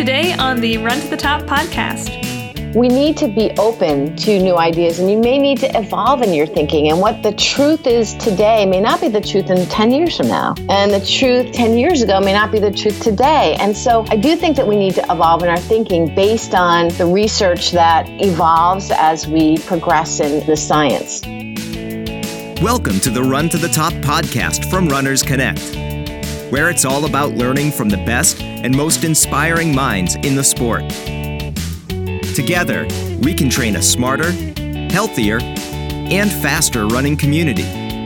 Today on the Run to the Top podcast. We need to be open to new ideas, and you may need to evolve in your thinking. And what the truth is today may not be the truth in 10 years from now. And the truth 10 years ago may not be the truth today. And so I do think that we need to evolve in our thinking based on the research that evolves as we progress in the science. Welcome to the Run to the Top podcast from Runners Connect, where it's all about learning from the best and most inspiring minds in the sport. Together, we can train a smarter, healthier, and faster running community.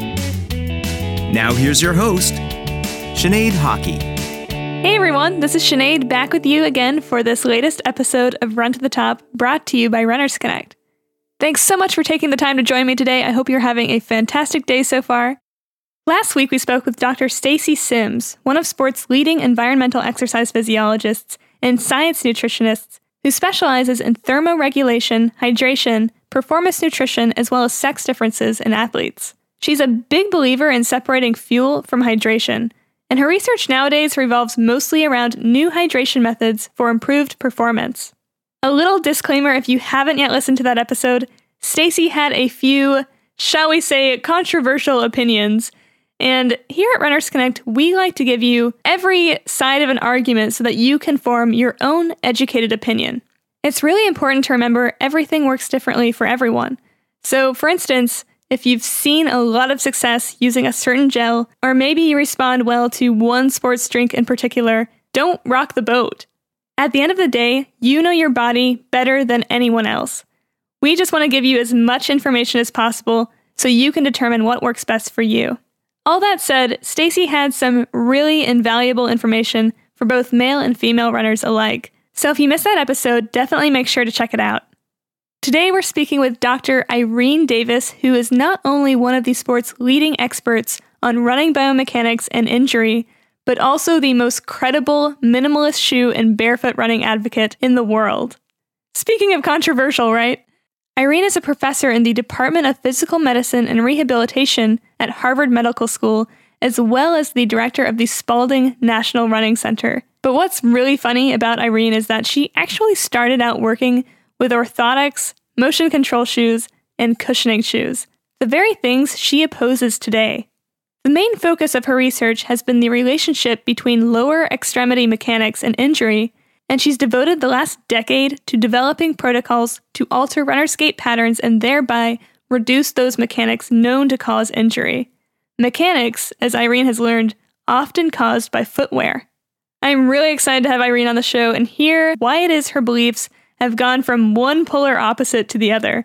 Now here's your host, Sinead Hockey. Hey everyone, this is Sinead back with you again for this latest episode of Run to the Top, brought to you by Runners Connect. Thanks so much for taking the time to join me today. I hope you're having a fantastic day so far. Last week we spoke with Dr. Stacy Sims, one of sport's leading environmental exercise physiologists and science nutritionists, who specializes in thermoregulation, hydration, performance nutrition, as well as sex differences in athletes. She's a big believer in separating fuel from hydration, and her research nowadays revolves mostly around new hydration methods for improved performance. A little disclaimer, if you haven't yet listened to that episode, Stacy had a few, shall we say, controversial opinions. And here at Runners Connect, we like to give you every side of an argument so that you can form your own educated opinion. It's really important to remember everything works differently for everyone. So, for instance, if you've seen a lot of success using a certain gel, or maybe you respond well to one sports drink in particular, don't rock the boat. At the end of the day, you know your body better than anyone else. We just want to give you as much information as possible so you can determine what works best for you. All that said, Stacy had some really invaluable information for both male and female runners alike. So if you missed that episode, definitely make sure to check it out. Today we're speaking with Dr. Irene Davis, who is not only one of the sport's leading experts on running biomechanics and injury, but also the most credible minimalist shoe and barefoot running advocate in the world. Speaking of controversial, right? Irene is a professor in the Department of Physical Medicine and Rehabilitation at Harvard Medical School, as well as the director of the Spalding National Running Center. But what's really funny about Irene is that she actually started out working with orthotics, motion control shoes, and cushioning shoes, the very things she opposes today. The main focus of her research has been the relationship between lower extremity mechanics and injury, and she's devoted the last decade to developing protocols to alter runner skate patterns and thereby reduce those mechanics known to cause injury. Mechanics, as Irene has learned, often caused by footwear. I'm really excited to have Irene on the show and hear why it is her beliefs have gone from one polar opposite to the other.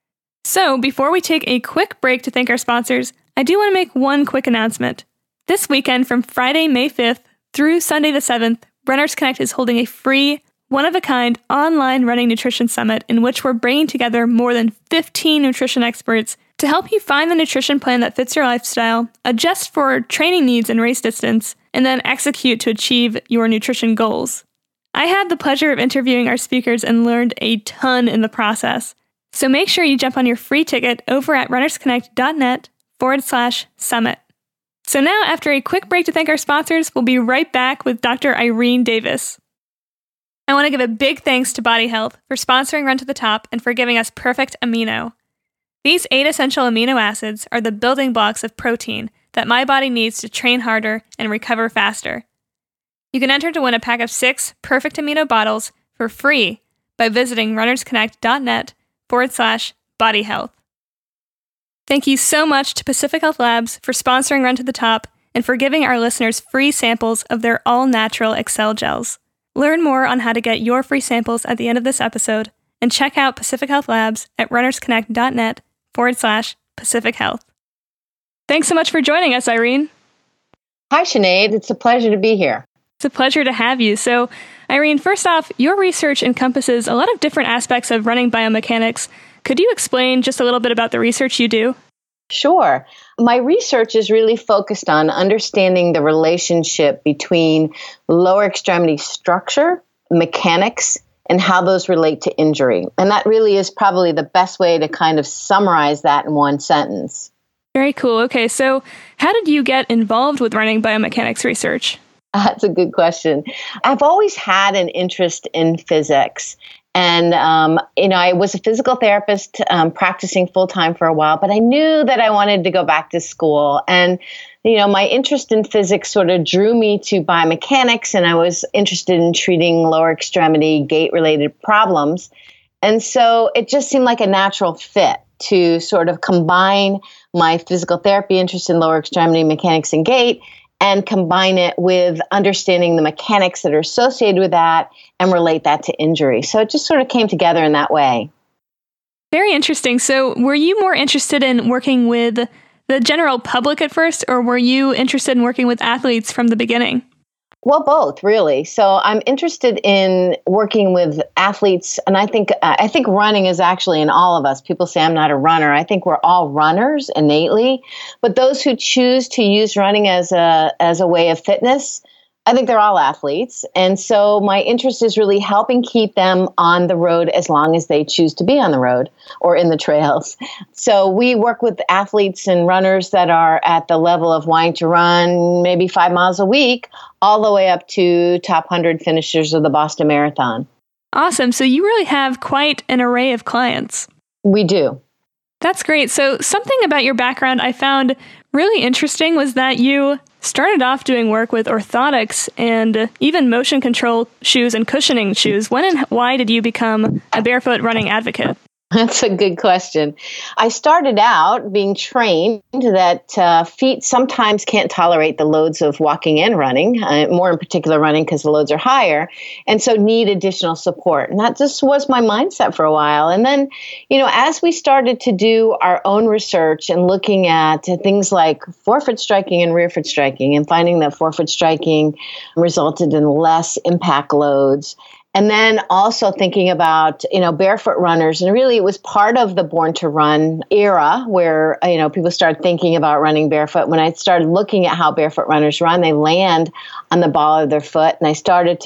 So, before we take a quick break to thank our sponsors, I do want to make one quick announcement. This weekend, from Friday, May 5th through Sunday the 7th, Runners Connect is holding a free, one-of-a-kind online running nutrition summit in which we're bringing together more than 15 nutrition experts to help you find the nutrition plan that fits your lifestyle, adjust for training needs and race distance, and then execute to achieve your nutrition goals. I had the pleasure of interviewing our speakers and learned a ton in the process. So make sure you jump on your free ticket over at runnersconnect.net/summit. So now, after a quick break to thank our sponsors, we'll be right back with Dr. Irene Davis. I want to give a big thanks to Body Health for sponsoring Run to the Top and for giving us Perfect Amino. These 8 essential amino acids are the building blocks of protein that my body needs to train harder and recover faster. You can enter to win a pack of 6 Perfect Amino bottles for free by visiting runnersconnect.net/bodyhealth. Thank you so much to Pacific Health Labs for sponsoring Run to the Top and for giving our listeners free samples of their all-natural Excel gels. Learn more on how to get your free samples at the end of this episode and check out Pacific Health Labs at runnersconnect.net/Pacific Health. Thanks so much for joining us, Irene. Hi, Sinead. It's a pleasure to be here. It's a pleasure to have you. So, Irene, first off, your research encompasses a lot of different aspects of running biomechanics. Could you explain just a little bit about the research you do? Sure. My research is really focused on understanding the relationship between lower extremity structure, mechanics, and how those relate to injury. And that really is probably the best way to kind of summarize that in one sentence. Very cool. Okay, so how did you get involved with running biomechanics research? That's a good question. I've always had an interest in physics. And, I was a physical therapist practicing full time for a while, but I knew that I wanted to go back to school. And, my interest in physics sort of drew me to biomechanics, and I was interested in treating lower extremity gait related problems. And so it just seemed like a natural fit to sort of combine my physical therapy interest in lower extremity mechanics and gait and combine it with understanding the mechanics that are associated with that and relate that to injury. So it just sort of came together in that way. Very interesting. So were you more interested in working with the general public at first, or were you interested in working with athletes from the beginning? Well, both, really. So I'm interested in working with athletes, and I think running is actually in all of us. People say I'm not a runner. I think we're all runners innately, but those who choose to use running as a way of fitness, I think they're all athletes. And so my interest is really helping keep them on the road as long as they choose to be on the road or in the trails. So we work with athletes and runners that are at the level of wanting to run maybe 5 miles a week, all the way up to top 100 finishers of the Boston Marathon. Awesome. So you really have quite an array of clients. We do. That's great. So something about your background I found really interesting was that you started off doing work with orthotics and even motion control shoes and cushioning shoes. When and why did you become a barefoot running advocate? That's a good question. I started out being trained that feet sometimes can't tolerate the loads of walking and running, more in particular running because the loads are higher, and so need additional support. And that just was my mindset for a while. And then, as we started to do our own research and looking at things like forefoot striking and rear foot striking and finding that forefoot striking resulted in less impact loads, and then also thinking about, barefoot runners. And really, it was part of the Born to Run era where, people started thinking about running barefoot. When I started looking at how barefoot runners run, they land on the ball of their foot. And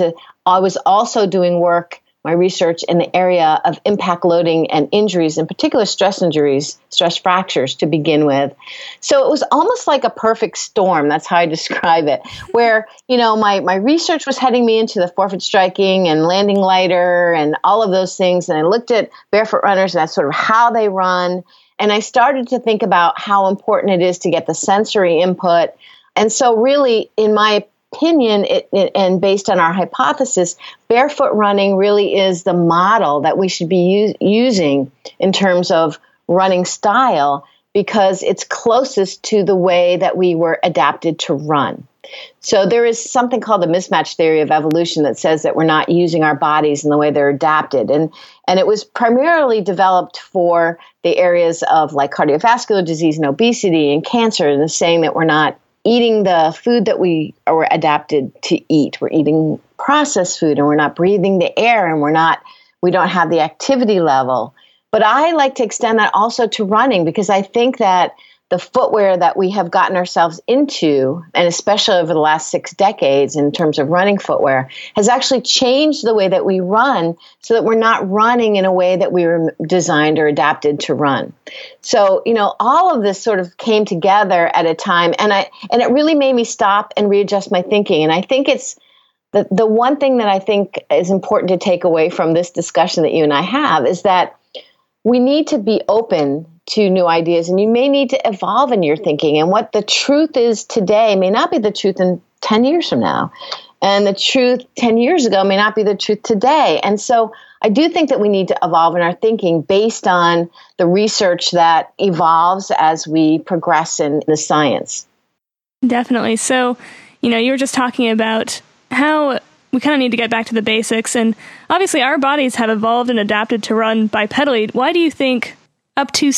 I was also doing my research in the area of impact loading and injuries, in particular stress injuries, stress fractures to begin with. So it was almost like a perfect storm. That's how I describe it, where, my research was heading me into the forefoot striking and landing lighter and all of those things. And I looked at barefoot runners and that's sort of how they run. And I started to think about how important it is to get the sensory input. And so really, in my opinion, and based on our hypothesis, barefoot running really is the model that we should be using in terms of running style because it's closest to the way that we were adapted to run. So there is something called the mismatch theory of evolution that says that we're not using our bodies in the way they're adapted. And it was primarily developed for the areas of like cardiovascular disease and obesity and cancer, and the saying that we're not eating the food that we are adapted to eat. We're eating processed food and we're not breathing the air and we don't have the activity level. But I like to extend that also to running because I think that the footwear that we have gotten ourselves into, and especially over the last 6 decades in terms of running footwear, has actually changed the way that we run so that we're not running in a way that we were designed or adapted to run. So, all of this sort of came together at a time, and it really made me stop and readjust my thinking. And I think it's the one thing that I think is important to take away from this discussion that you and I have is that we need to be open to new ideas, and you may need to evolve in your thinking. And what the truth is today may not be the truth in 10 years from now. And the truth 10 years ago may not be the truth today. And so I do think that we need to evolve in our thinking based on the research that evolves as we progress in the science. Definitely. So, you were just talking about how we kind of need to get back to the basics. And obviously our bodies have evolved and adapted to run bipedally. Why do you think up to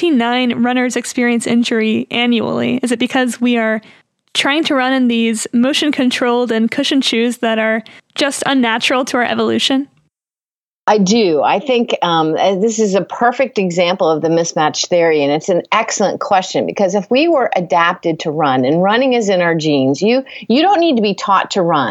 79 runners experience injury annually? Is it because we are trying to run in these motion-controlled and cushioned shoes that are just unnatural to our evolution? I do. I think this is a perfect example of the mismatch theory, and it's an excellent question because if we were adapted to run, and running is in our genes, you don't need to be taught to run.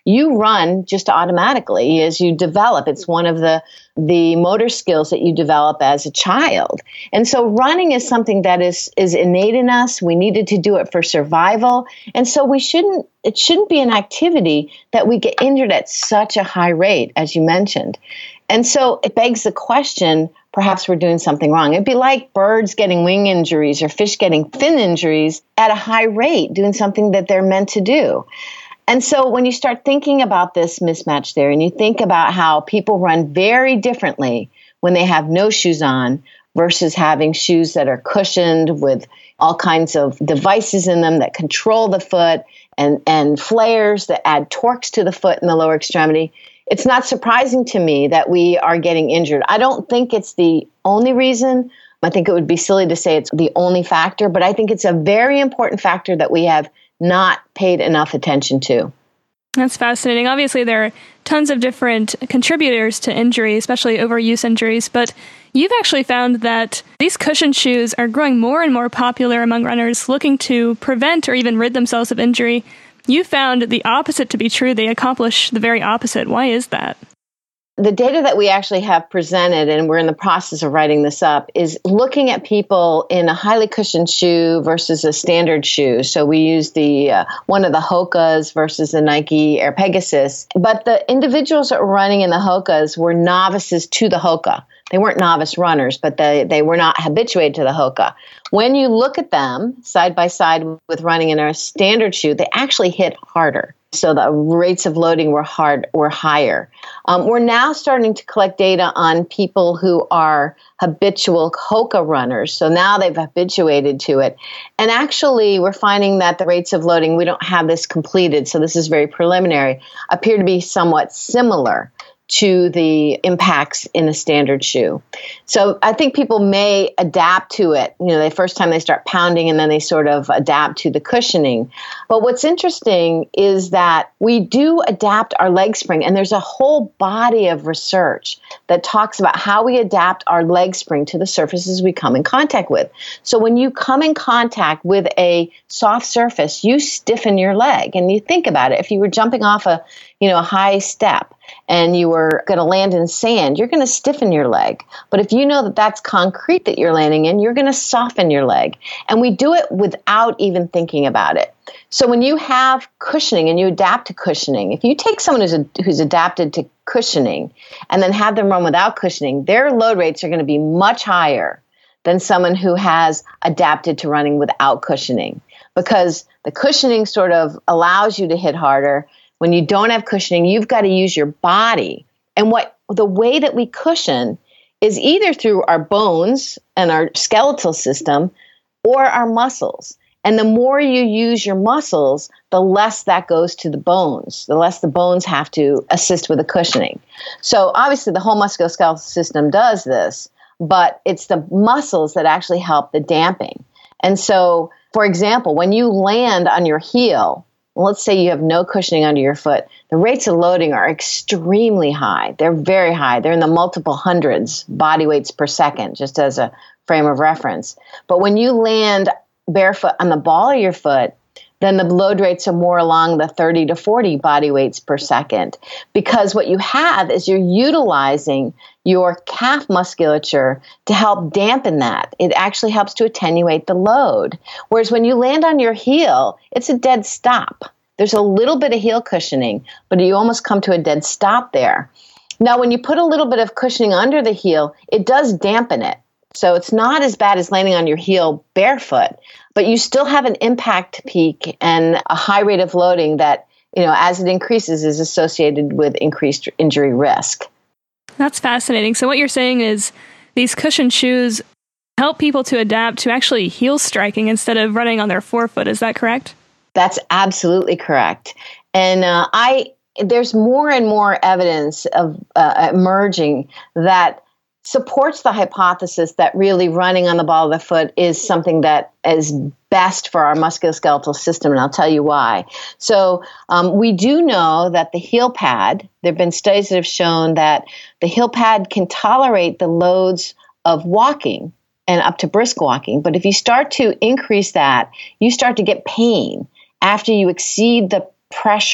You run just automatically as you develop. It's one of the motor skills that you develop as a child. And so running is something that is innate in us. We needed to do it for survival. And so it shouldn't be an activity that we get injured at such a high rate, as you mentioned. And so it begs the question, perhaps we're doing something wrong. It'd be like birds getting wing injuries or fish getting fin injuries at a high rate, doing something that they're meant to do. And so when you start thinking about this mismatch there, and you think about how people run very differently when they have no shoes on versus having shoes that are cushioned with all kinds of devices in them that control the foot and flares that add torques to the foot in the lower extremity, it's not surprising to me that we are getting injured. I don't think it's the only reason. I think it would be silly to say it's the only factor, but I think it's a very important factor that we have not paid enough attention to. That's fascinating. Obviously, there are tons of different contributors to injury, especially overuse injuries, but you've actually found that these cushioned shoes are growing more and more popular among runners looking to prevent or even rid themselves of injury. You found the opposite to be true. They accomplish the very opposite. Why is that? The data that we actually have presented, and we're in the process of writing this up, is looking at people in a highly cushioned shoe versus a standard shoe. So we use one of the Hokas versus the Nike Air Pegasus. But the individuals that were running in the Hokas were novices to the Hoka. They weren't novice runners, but they were not habituated to the Hoka. When you look at them side by side with running in a standard shoe, they actually hit harder. So the rates of loading were higher. We're now starting to collect data on people who are habitual Hoka runners. So now they've habituated to it. And actually, we're finding that the rates of loading, we don't have this completed, so this is very preliminary, appear to be somewhat similar to the impacts in a standard shoe. So I think people may adapt to it. The first time they start pounding and then they sort of adapt to the cushioning. But what's interesting is that we do adapt our leg spring, and there's a whole body of research that talks about how we adapt our leg spring to the surfaces we come in contact with. So when you come in contact with a soft surface, you stiffen your leg. And you think about it, if you were jumping off a high step and you were going to land in sand, you're going to stiffen your leg. But if you know that that's concrete that you're landing in, you're going to soften your leg. And we do it without even thinking about it. So when you have cushioning and you adapt to cushioning, if you take someone who's adapted to cushioning and then have them run without cushioning, their load rates are going to be much higher than someone who has adapted to running without cushioning, because the cushioning sort of allows you to hit harder. When you don't have cushioning, you've got to use your body. And the way that we cushion is either through our bones and our skeletal system or our muscles. And the more you use your muscles, the less that goes to the bones, the less the bones have to assist with the cushioning. So obviously the whole musculoskeletal system does this, but it's the muscles that actually help the damping. And so, for example, when you land on your heel, let's say you have no cushioning under your foot, the rates of loading are extremely high. They're very high. They're in the multiple hundreds body weights per second, just as a frame of reference. But when you land barefoot on the ball of your foot, then the load rates are more along the 30 to 40 body weights per second. Because what you have is you're utilizing your calf musculature to help dampen that. It actually helps to attenuate the load. Whereas when you land on your heel, it's a dead stop. There's a little bit of heel cushioning, but you almost come to a dead stop there. Now, when you put a little bit of cushioning under the heel, it does dampen it. So it's not as bad as landing on your heel barefoot, but you still have an impact peak and a high rate of loading that, as it increases, is associated with increased injury risk. That's fascinating. So what you're saying is these cushioned shoes help people to adapt to actually heel striking instead of running on their forefoot. Is that correct? That's absolutely correct. And there's more and more evidence of emerging that supports the hypothesis that really running on the ball of the foot is something that is best for our musculoskeletal system, and I'll tell you why. So we do know that the heel pad, there have been studies that have shown that the heel pad can tolerate the loads of walking and up to brisk walking, but if you start to increase that, you start to get pain after you exceed the pressure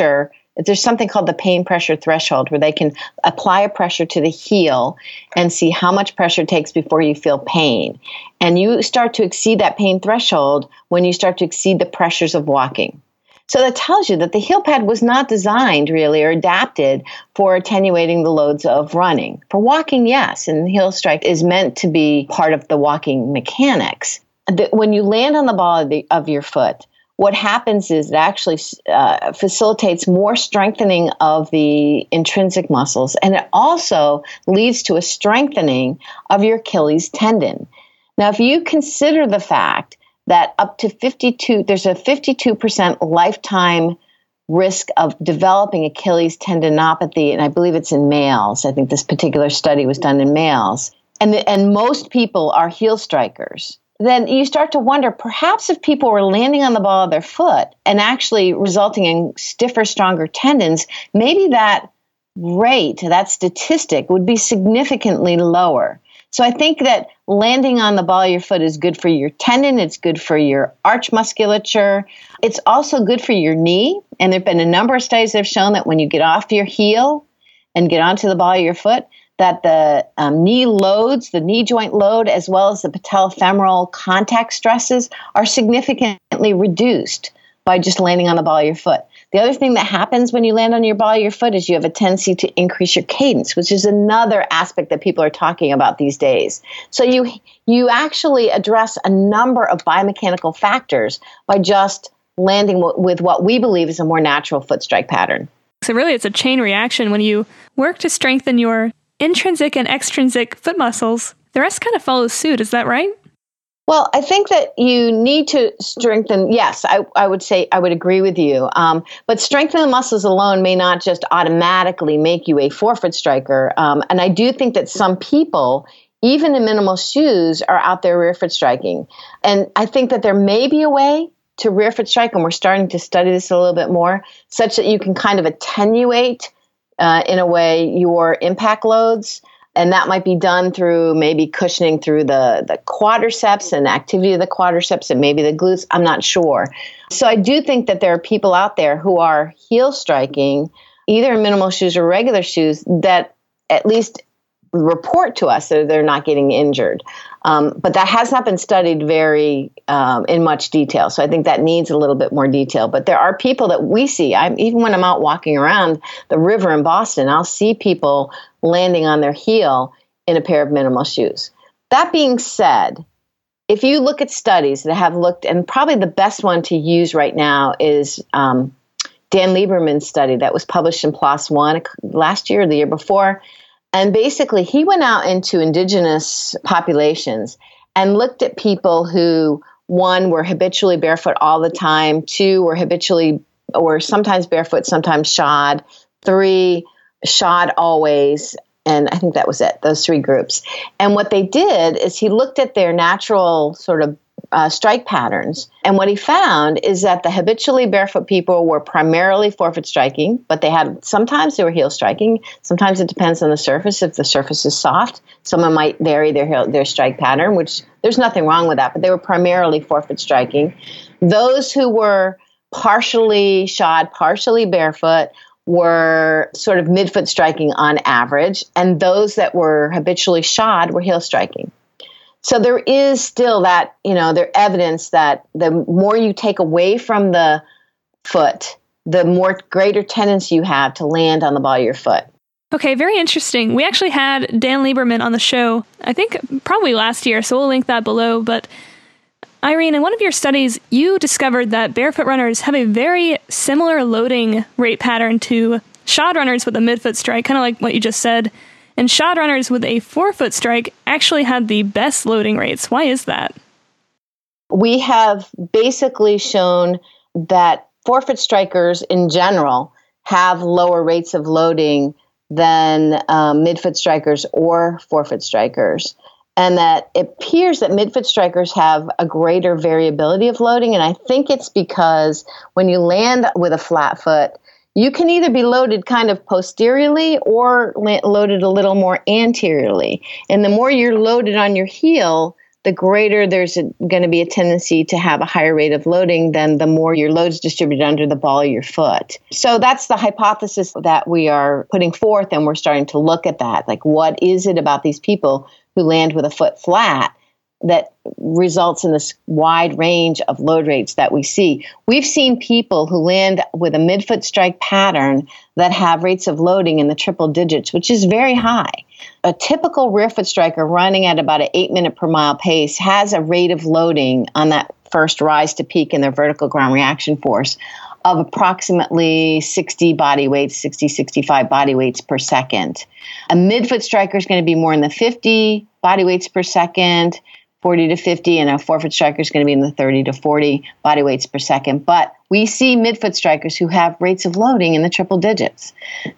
there's something called the pain pressure threshold, where they can apply a pressure to the heel and see how much pressure it takes before you feel pain. And you start to exceed that pain threshold when you start to exceed the pressures of walking. So that tells you that the heel pad was not designed really or adapted for attenuating the loads of running. For walking, yes, and the heel strike is meant to be part of the walking mechanics. When you land on the ball of your foot, what happens is it actually facilitates more strengthening of the intrinsic muscles, and it also leads to a strengthening of your Achilles tendon. Now, if you consider the fact that there's a 52% lifetime risk of developing Achilles tendinopathy, and I believe it's in males. I think this particular study was done in males, and most people are heel strikers. Then you start to wonder, perhaps if people were landing on the ball of their foot and actually resulting in stiffer, stronger tendons, maybe that rate, that statistic would be significantly lower. So I think that landing on the ball of your foot is good for your tendon. It's good for your arch musculature. It's also good for your knee. And there have been a number of studies that have shown that when you get off your heel and get onto the ball of your foot, that the knee loads, the knee joint load, as well as the patellofemoral contact stresses are significantly reduced by just landing on the ball of your foot. The other thing that happens when you land on your ball of your foot is you have a tendency to increase your cadence, which is another aspect that people are talking about these days. So you actually address a number of biomechanical factors by just landing with what we believe is a more natural foot strike pattern. So really it's a chain reaction. When you work to strengthen your intrinsic and extrinsic foot muscles, the rest kind of follows suit. Is that right? Well, I think that you need to strengthen. Yes, I would say I would agree with you. But strengthening the muscles alone may not just automatically make you a forefoot striker. And I do think that some people, even in minimal shoes, are out there rear foot striking. And I think that there may be a way to rear foot strike, and we're starting to study this a little bit more, such that you can kind of attenuate in a way your impact loads. And that might be done through maybe cushioning through the quadriceps and activity of the quadriceps and maybe the glutes. I'm not sure. So I do think that there are people out there who are heel striking, either in minimal shoes or regular shoes, that at least report to us that they're not getting injured. But that has not been studied very in much detail. So I think that needs a little bit more detail. But there are people that we see, even when I'm out walking around the river in Boston, I'll see people landing on their heel in a pair of minimal shoes. That being said, if you look at studies that have looked, and probably the best one to use right now is Dan Lieberman's study that was published in PLOS One last year or the year before. And basically, he went out into indigenous populations and looked at people who, one, were habitually barefoot all the time, two, were sometimes barefoot, sometimes shod, three, shod always, and I think that was it, those three groups. And what they did is he looked at their natural sort of strike patterns. And what he found is that the habitually barefoot people were primarily forefoot striking, but sometimes they were heel striking. Sometimes it depends on the surface. If the surface is soft, someone might vary their strike pattern, which there's nothing wrong with that, but they were primarily forefoot striking. Those who were partially shod, partially barefoot were sort of midfoot striking on average, and those that were habitually shod were heel striking. So there is still that, there's evidence that the more you take away from the foot, the more greater tendency you have to land on the ball of your foot. Okay, very interesting. We actually had Dan Lieberman on the show, I think probably last year, so we'll link that below. But Irene, in one of your studies, you discovered that barefoot runners have a very similar loading rate pattern to shod runners with a midfoot strike, kind of like what you just said. And shod runners with a forefoot strike actually had the best loading rates. Why is that? We have basically shown that forefoot strikers in general have lower rates of loading than midfoot strikers or forefoot strikers. And that it appears that midfoot strikers have a greater variability of loading. And I think it's because when you land with a flat foot, you can either be loaded kind of posteriorly or loaded a little more anteriorly. And the more you're loaded on your heel, the greater there's going to be a tendency to have a higher rate of loading, then the more your load's distributed under the ball of your foot. So that's the hypothesis that we are putting forth, and we're starting to look at that. Like, what is it about these people who land with a foot flat that results in this wide range of load rates that we see? We've seen people who land with a midfoot strike pattern that have rates of loading in the triple digits, which is very high. A typical rear foot striker running at about an 8-minute per mile pace has a rate of loading on that first rise to peak in their vertical ground reaction force of approximately 60 body weights, 60, 65 body weights per second. A midfoot striker is going to be more in the 50 body weights per second, 40 to 50, and a forefoot striker is going to be in the 30 to 40 body weights per second. But we see midfoot strikers who have rates of loading in the triple digits.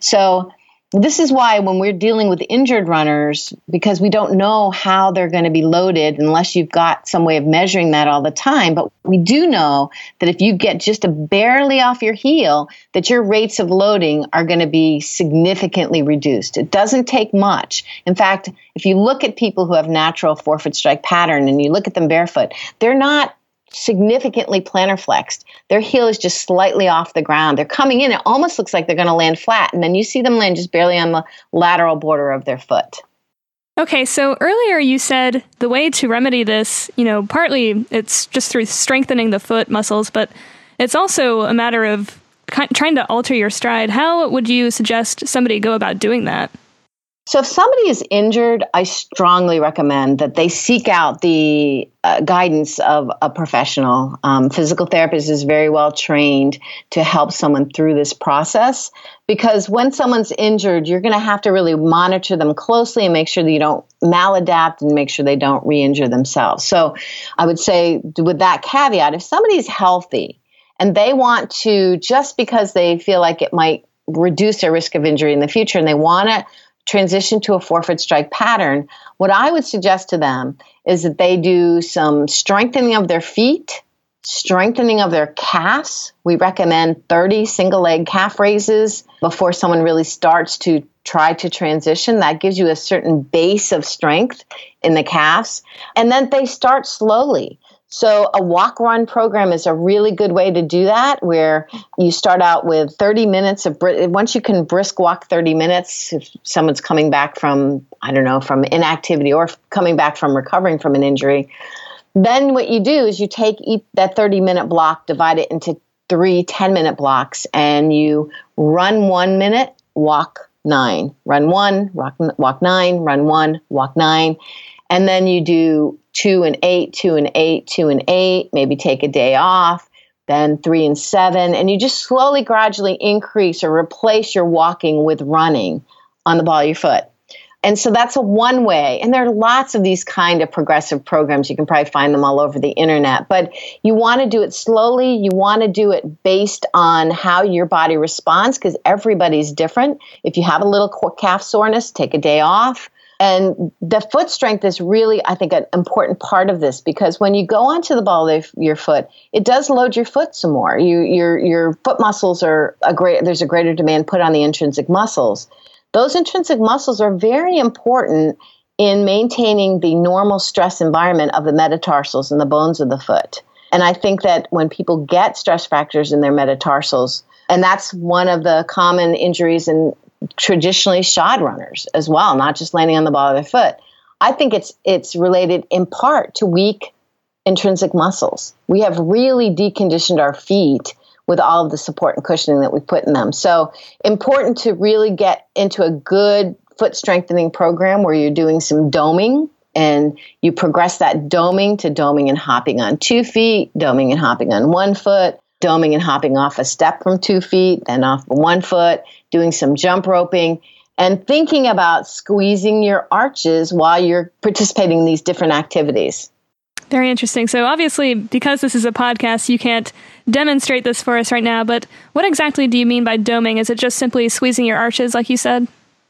So this is why when we're dealing with injured runners, because we don't know how they're going to be loaded unless you've got some way of measuring that all the time. But we do know that if you get just barely off your heel, that your rates of loading are going to be significantly reduced. It doesn't take much. In fact, if you look at people who have natural forefoot strike pattern and you look at them barefoot, they're not significantly plantar flexed. Their heel is just slightly off the ground. They're coming in. It almost looks like they're going to land flat. And then you see them land just barely on the lateral border of their foot. Okay, so earlier you said the way to remedy this, partly it's just through strengthening the foot muscles, but it's also a matter of trying to alter your stride. How would you suggest somebody go about doing that? So if somebody is injured, I strongly recommend that they seek out the guidance of a professional. Physical therapist is very well trained to help someone through this process, because when someone's injured, you're going to have to really monitor them closely and make sure that you don't maladapt and make sure they don't re-injure themselves. So I would say, with that caveat, if somebody's healthy and they want to, just because they feel like it might reduce their risk of injury in the future and they want to transition to a forefoot strike pattern, what I would suggest to them is that they do some strengthening of their feet, strengthening of their calves. We recommend 30 single leg calf raises before someone really starts to try to transition. That gives you a certain base of strength in the calves. And then they start slowly. So a walk-run program is a really good way to do that, where you start out with 30 minutes of, once you can brisk walk 30 minutes, if someone's coming back from, from inactivity or coming back from recovering from an injury, then what you do is you take that 30-minute block, divide it into 3 10-minute blocks, and you run 1 minute, walk 9. Run 1, walk 9, run 1, walk 9. And then you do 2 and 8, 2 and 8, 2 and 8, maybe take a day off, then 3 and 7. And you just slowly, gradually increase or replace your walking with running on the ball of your foot. And so that's one way. And there are lots of these kind of progressive programs. You can probably find them all over the internet. But you want to do it slowly. You want to do it based on how your body responds, because everybody's different. If you have a little calf soreness, take a day off. And the foot strength is really, I think, an important part of this, because when you go onto the ball of your foot, it does load your foot some more. Your foot muscles there's a greater demand put on the intrinsic muscles. Those intrinsic muscles are very important in maintaining the normal stress environment of the metatarsals and the bones of the foot. And I think that when people get stress fractures in their metatarsals, and that's one of the common injuries in traditionally shod runners as well, not just landing on the ball of their foot, I think it's related in part to weak intrinsic muscles. We have really deconditioned our feet with all of the support and cushioning that we put in them. So important to really get into a good foot strengthening program where you're doing some doming, and you progress that doming to doming and hopping on 2 feet, doming and hopping on 1 foot, doming and hopping off a step from 2 feet, then off 1 foot, doing some jump roping, and thinking about squeezing your arches while you're participating in these different activities. Very interesting. So obviously, because this is a podcast, you can't demonstrate this for us right now, but what exactly do you mean by doming? Is it just simply squeezing your arches, like you said?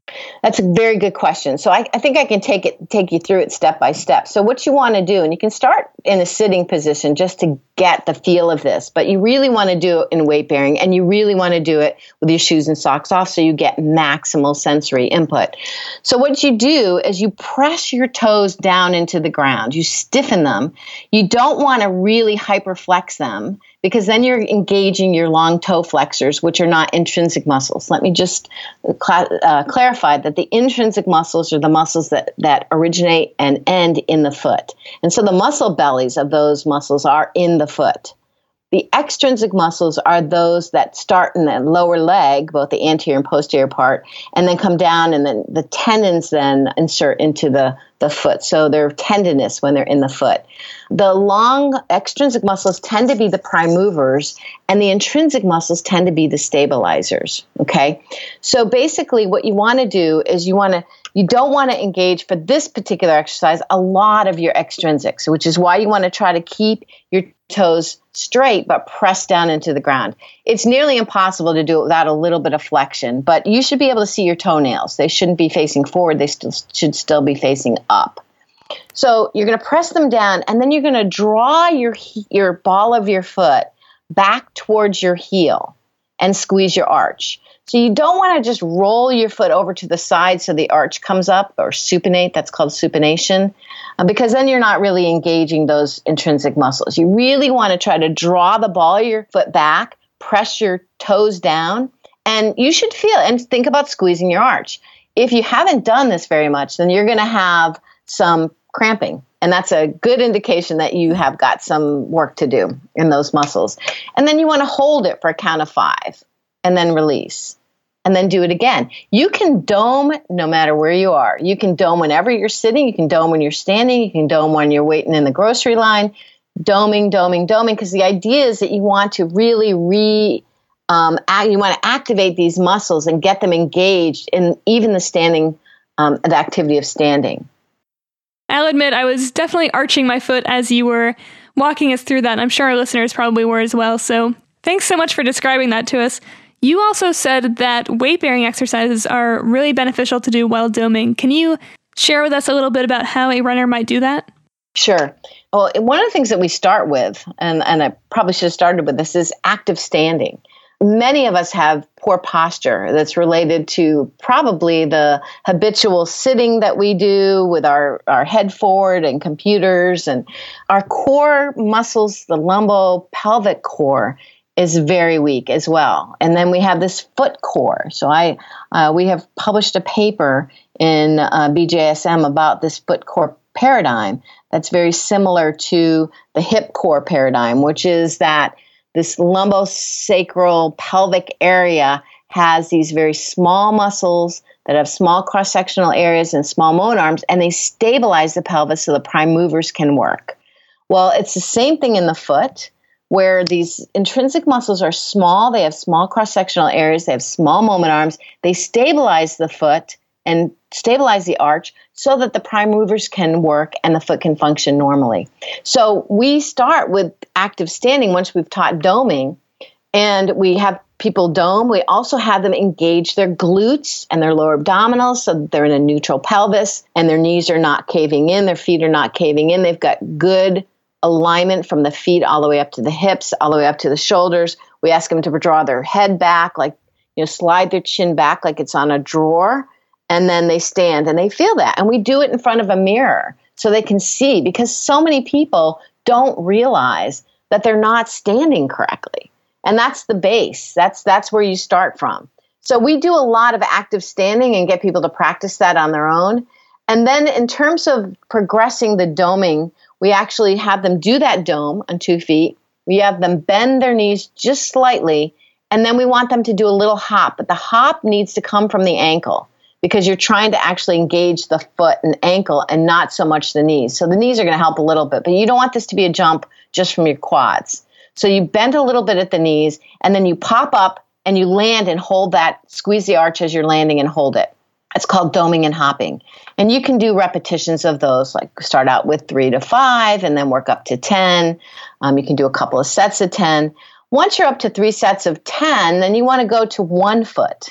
That's a very good question. So I think I can take you through it step by step. So what you want to do, and you can start in a sitting position just to get the feel of this, but you really want to do it in weight bearing, and you really want to do it with your shoes and socks off so you get maximal sensory input. So what you do is you press your toes down into the ground. You stiffen them. You don't want to really hyperflex them, because then you're engaging your long toe flexors, which are not intrinsic muscles. Let me just clarify that the intrinsic muscles are the muscles that originate and end in the foot. And so the muscle bellies of those muscles are in the foot. The extrinsic muscles are those that start in the lower leg, both the anterior and posterior part, and then come down, and then the tendons then insert into the foot. So they're tendinous when they're in the foot. The long extrinsic muscles tend to be the prime movers, and the intrinsic muscles tend to be the stabilizers. Okay? So basically what you want to do is you don't want to engage, for this particular exercise, a lot of your extrinsics, which is why you want to try to keep your toes straight but press down into the ground. It's nearly impossible to do it without a little bit of flexion, but you should be able to see your toenails. They shouldn't be facing forward. They should still be facing up. So you're going to press them down, and then you're going to draw your ball of your foot back towards your heel and squeeze your arch. So you don't want to just roll your foot over to the side so the arch comes up, or supinate. That's called supination, because then you're not really engaging those intrinsic muscles. You really want to try to draw the ball of your foot back, press your toes down, and you should feel and think about squeezing your arch. If you haven't done this very much, then you're going to have some cramping. And that's a good indication that you have got some work to do in those muscles. And then you want to hold it for a count of 5 and then release and then do it again. You can dome no matter where you are. You can dome whenever you're sitting. You can dome when you're standing. You can dome when you're waiting in the grocery line. Doming, because the idea is that you want to really you want to activate these muscles and get them engaged in even the standing, the activity of standing. I'll admit I was definitely arching my foot as you were walking us through that. I'm sure our listeners probably were as well. So thanks so much for describing that to us. You also said that weight-bearing exercises are really beneficial to do while doming. Can you share with us a little bit about how a runner might do that? Sure. Well, one of the things that we start with, and I probably should have started with this, is active standing. Many of us have poor posture that's related to probably the habitual sitting that we do with our head forward and computers, and our core muscles, the lumbo-pelvic core, is very weak as well. And then we have this foot core. So we have published a paper in BJSM about this foot core paradigm that's very similar to the hip core paradigm, which is that this lumbosacral pelvic area has these very small muscles that have small cross-sectional areas and small motor arms, and they stabilize the pelvis so the prime movers can work. Well, it's the same thing in the foot, where these intrinsic muscles are small. They have small cross-sectional areas. They have small moment arms. They stabilize the foot and stabilize the arch so that the prime movers can work and the foot can function normally. So we start with active standing once we've taught doming, and we have people dome. We also have them engage their glutes and their lower abdominals so that they're in a neutral pelvis and their knees are not caving in, their feet are not caving in. They've got good alignment from the feet all the way up to the hips, all the way up to the shoulders. We ask them to draw their head back, slide their chin back like it's on a drawer. And then they stand and they feel that. And we do it in front of a mirror so they can see, because so many people don't realize that they're not standing correctly. And that's the base. That's where you start from. So we do a lot of active standing and get people to practice that on their own. And then in terms of progressing the doming, we actually have them do that dome on 2 feet. We have them bend their knees just slightly. And then we want them to do a little hop. But the hop needs to come from the ankle, because you're trying to actually engage the foot and ankle and not so much the knees. So the knees are going to help a little bit, but you don't want this to be a jump just from your quads. So you bend a little bit at the knees, and then you pop up and you land and hold that, squeeze the arch as you're landing and hold it. It's called doming and hopping. And you can do repetitions of those, like start out with 3 to 5 and then work up to 10. You can do a couple of sets of 10. Once you're up to 3 sets of 10, then you want to go to 1 foot.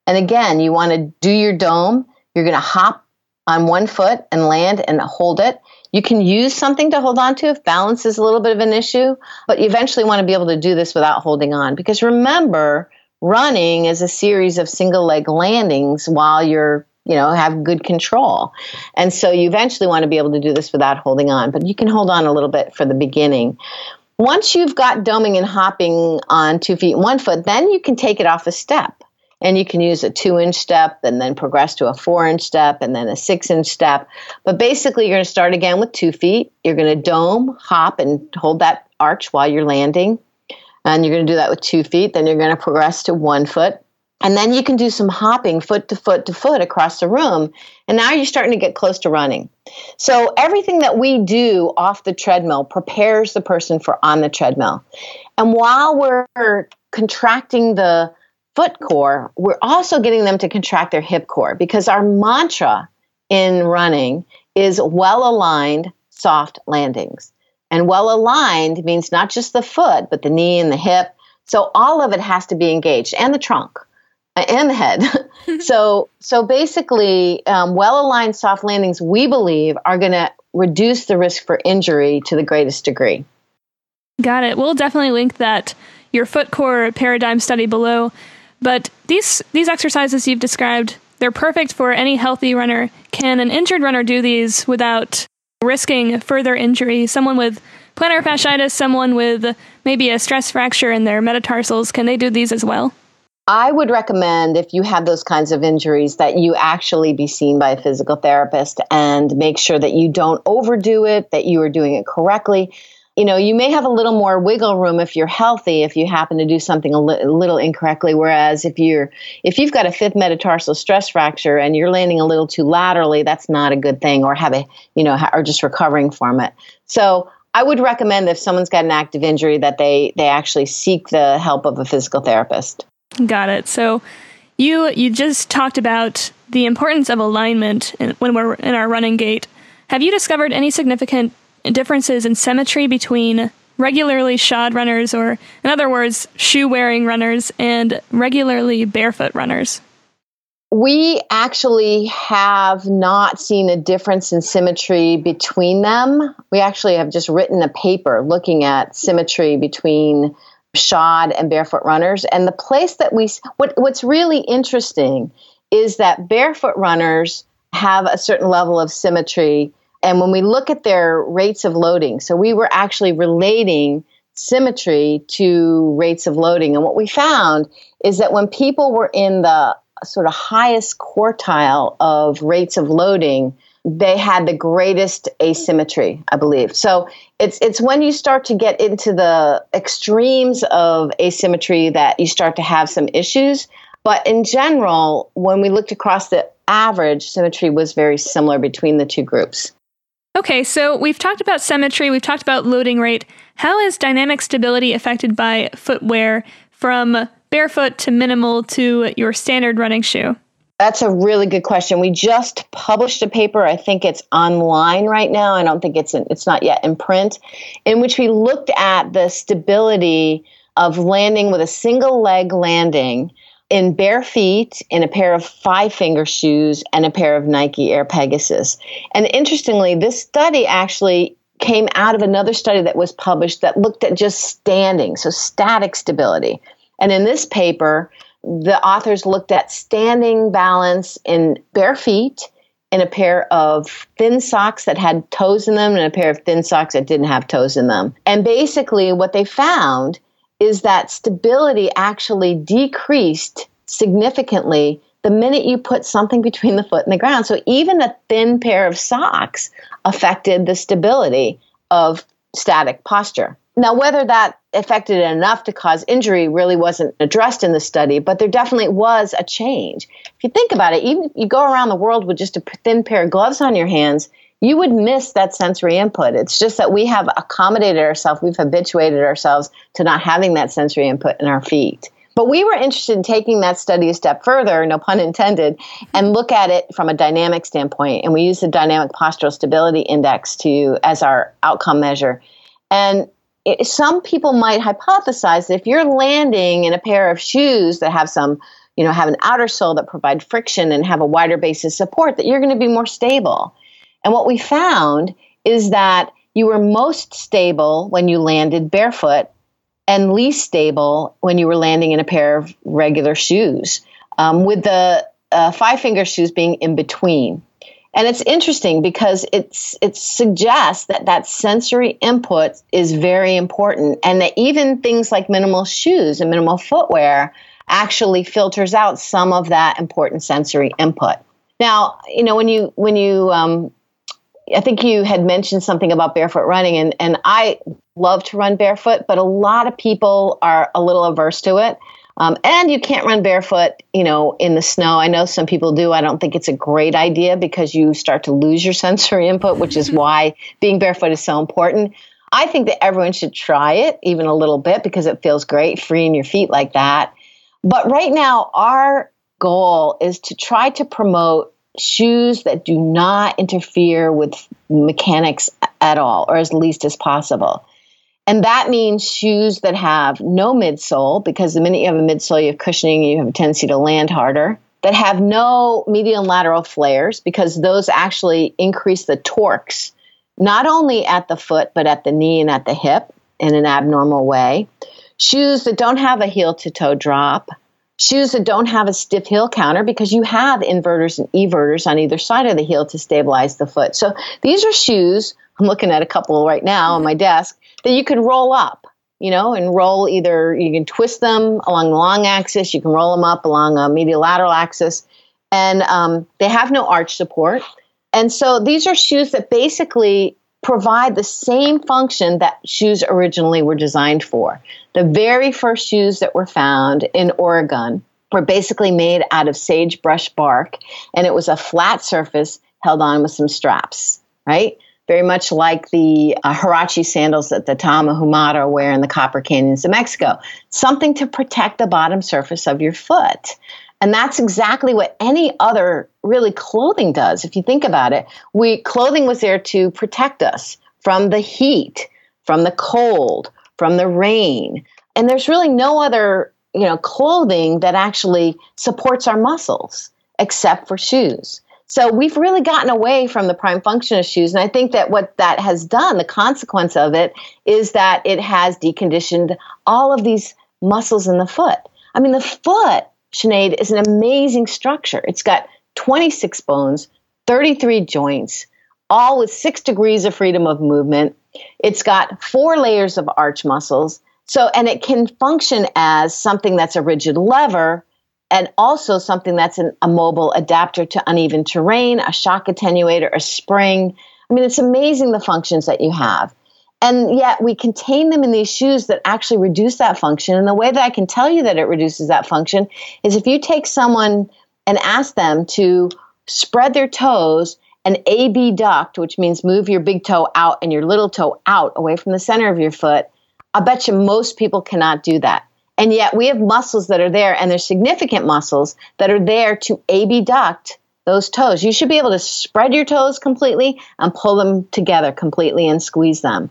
And again, you want to do your dome. You're going to hop on one foot and land and hold it. You can use something to hold on to if balance is a little bit of an issue, but you eventually want to be able to do this without holding on. Because remember, running is a series of single leg landings while you're, have good control. And so you eventually want to be able to do this without holding on, but you can hold on a little bit for the beginning. Once you've got doming and hopping on 2 feet and 1 foot, then you can take it off a step. And you can use a 2-inch step and then progress to a 4-inch step and then a 6-inch step. But basically, you're going to start again with 2 feet. You're going to dome, hop, and hold that arch while you're landing. And you're going to do that with 2 feet. Then you're going to progress to 1 foot. And then you can do some hopping foot to foot to foot across the room. And now you're starting to get close to running. So everything that we do off the treadmill prepares the person for on the treadmill. And while we're contracting the foot core, we're also getting them to contract their hip core, because our mantra in running is well-aligned, soft landings. And well-aligned means not just the foot, but the knee and the hip. So all of it has to be engaged, and the trunk and the head. So basically, well-aligned soft landings, we believe, are going to reduce the risk for injury to the greatest degree. Got it. We'll definitely link your foot core paradigm study below. But these exercises you've described, they're perfect for any healthy runner. Can an injured runner do these without risking further injury? Someone with plantar fasciitis, someone with maybe a stress fracture in their metatarsals, can they do these as well? I would recommend, if you have those kinds of injuries, that you actually be seen by a physical therapist and make sure that you don't overdo it, that you are doing it correctly. You may have a little more wiggle room if you're healthy, if you happen to do something a little incorrectly. Whereas if you've got a fifth metatarsal stress fracture and you're landing a little too laterally, that's not a good thing, or or just recovering from it. So I would recommend, if someone's got an active injury, that they actually seek the help of a physical therapist. Got it. So you just talked about the importance of alignment when we're in our running gait. Have you discovered any significant differences in symmetry between regularly shod runners, or in other words, shoe-wearing runners, and regularly barefoot runners? We actually have not seen a difference in symmetry between them. We actually have just written a paper looking at symmetry between shod and barefoot runners. And the place that what's really interesting is that barefoot runners have a certain level of symmetry. And when we look at their rates of loading, so we were actually relating symmetry to rates of loading. And what we found is that when people were in the sort of highest quartile of rates of loading, they had the greatest asymmetry, I believe. So it's when you start to get into the extremes of asymmetry that you start to have some issues. But in general, when we looked across the average, symmetry was very similar between the two groups. Okay, so we've talked about symmetry, we've talked about loading rate. How is dynamic stability affected by footwear, from barefoot to minimal to your standard running shoe? That's a really good question. We just published a paper. I think it's online right now. I don't think it's not yet in print, in which we looked at the stability of landing with a single leg landing in bare feet, in a pair of 5-finger shoes, and a pair of Nike Air Pegasus. And interestingly, this study actually came out of another study that was published that looked at just standing, so static stability. And in this paper, the authors looked at standing balance in bare feet, in a pair of thin socks that had toes in them, and a pair of thin socks that didn't have toes in them. And basically what they found is that stability actually decreased significantly the minute you put something between the foot and the ground. So even a thin pair of socks affected the stability of static posture. Now, whether that affected it enough to cause injury really wasn't addressed in the study, but there definitely was a change. If you think about it, even if you go around the world with just a thin pair of gloves on your hands, you would miss that sensory input. It's just that we have accommodated ourselves, we've habituated ourselves to not having that sensory input in our feet. But we were interested in taking that study a step further, no pun intended, and look at it from a dynamic standpoint. And we use the Dynamic Postural Stability Index as our outcome measure. And some people might hypothesize that if you're landing in a pair of shoes that have some have an outer sole that provide friction and have a wider base of support, that you're going to be more stable. And what we found is that you were most stable when you landed barefoot and least stable when you were landing in a pair of regular shoes, with the 5-finger shoes being in between. And it's interesting because it suggests that sensory input is very important, and that even things like minimal shoes and minimal footwear actually filters out some of that important sensory input. Now, when you I think you had mentioned something about barefoot running, and I love to run barefoot, but a lot of people are a little averse to it. And you can't run barefoot, in the snow. I know some people do. I don't think it's a great idea because you start to lose your sensory input, which is why being barefoot is so important. I think that everyone should try it, even a little bit, because it feels great, freeing your feet like that. But right now, our goal is to try to promote shoes that do not interfere with mechanics at all, or as least as possible. And that means shoes that have no midsole, because the minute you have a midsole, you have cushioning, you have a tendency to land harder. That have no medial and lateral flares, because those actually increase the torques, not only at the foot, but at the knee and at the hip in an abnormal way. Shoes that don't have a heel-to-toe drop. Shoes that don't have a stiff heel counter, because you have inverters and everters on either side of the heel to stabilize the foot. So these are shoes, I'm looking at a couple right now on my desk, that you can roll up, and roll either, you can twist them along the long axis, you can roll them up along a medial lateral axis, and they have no arch support. And so these are shoes that basically provide the same function that shoes originally were designed for. The very first shoes that were found in Oregon were basically made out of sagebrush bark, and it was a flat surface held on with some straps, right? Very much like the Huarache sandals that the Tama Humara wear in the Copper Canyons of Mexico. Something to protect the bottom surface of your foot. And that's exactly what any other really clothing does. If you think about it, clothing was there to protect us from the heat, from the cold, from the rain. And there's really no other, clothing that actually supports our muscles except for shoes. So we've really gotten away from the prime function of shoes. And I think that what that has done, the consequence of it, is that it has deconditioned all of these muscles in the foot. I mean, the foot, Sinead, is an amazing structure. It's got 26 bones, 33 joints, all with 6 degrees of freedom of movement. It's got 4 layers of arch muscles. And it can function as something that's a rigid lever, and also something that's a mobile adapter to uneven terrain, a shock attenuator, a spring. I mean, it's amazing the functions that you have. And yet we contain them in these shoes that actually reduce that function. And the way that I can tell you that it reduces that function is if you take someone and ask them to spread their toes and abduct, which means move your big toe out and your little toe out away from the center of your foot, I bet you most people cannot do that. And yet we have muscles that are there, and there's significant muscles that are there to abduct those toes. You should be able to spread your toes completely and pull them together completely and squeeze them.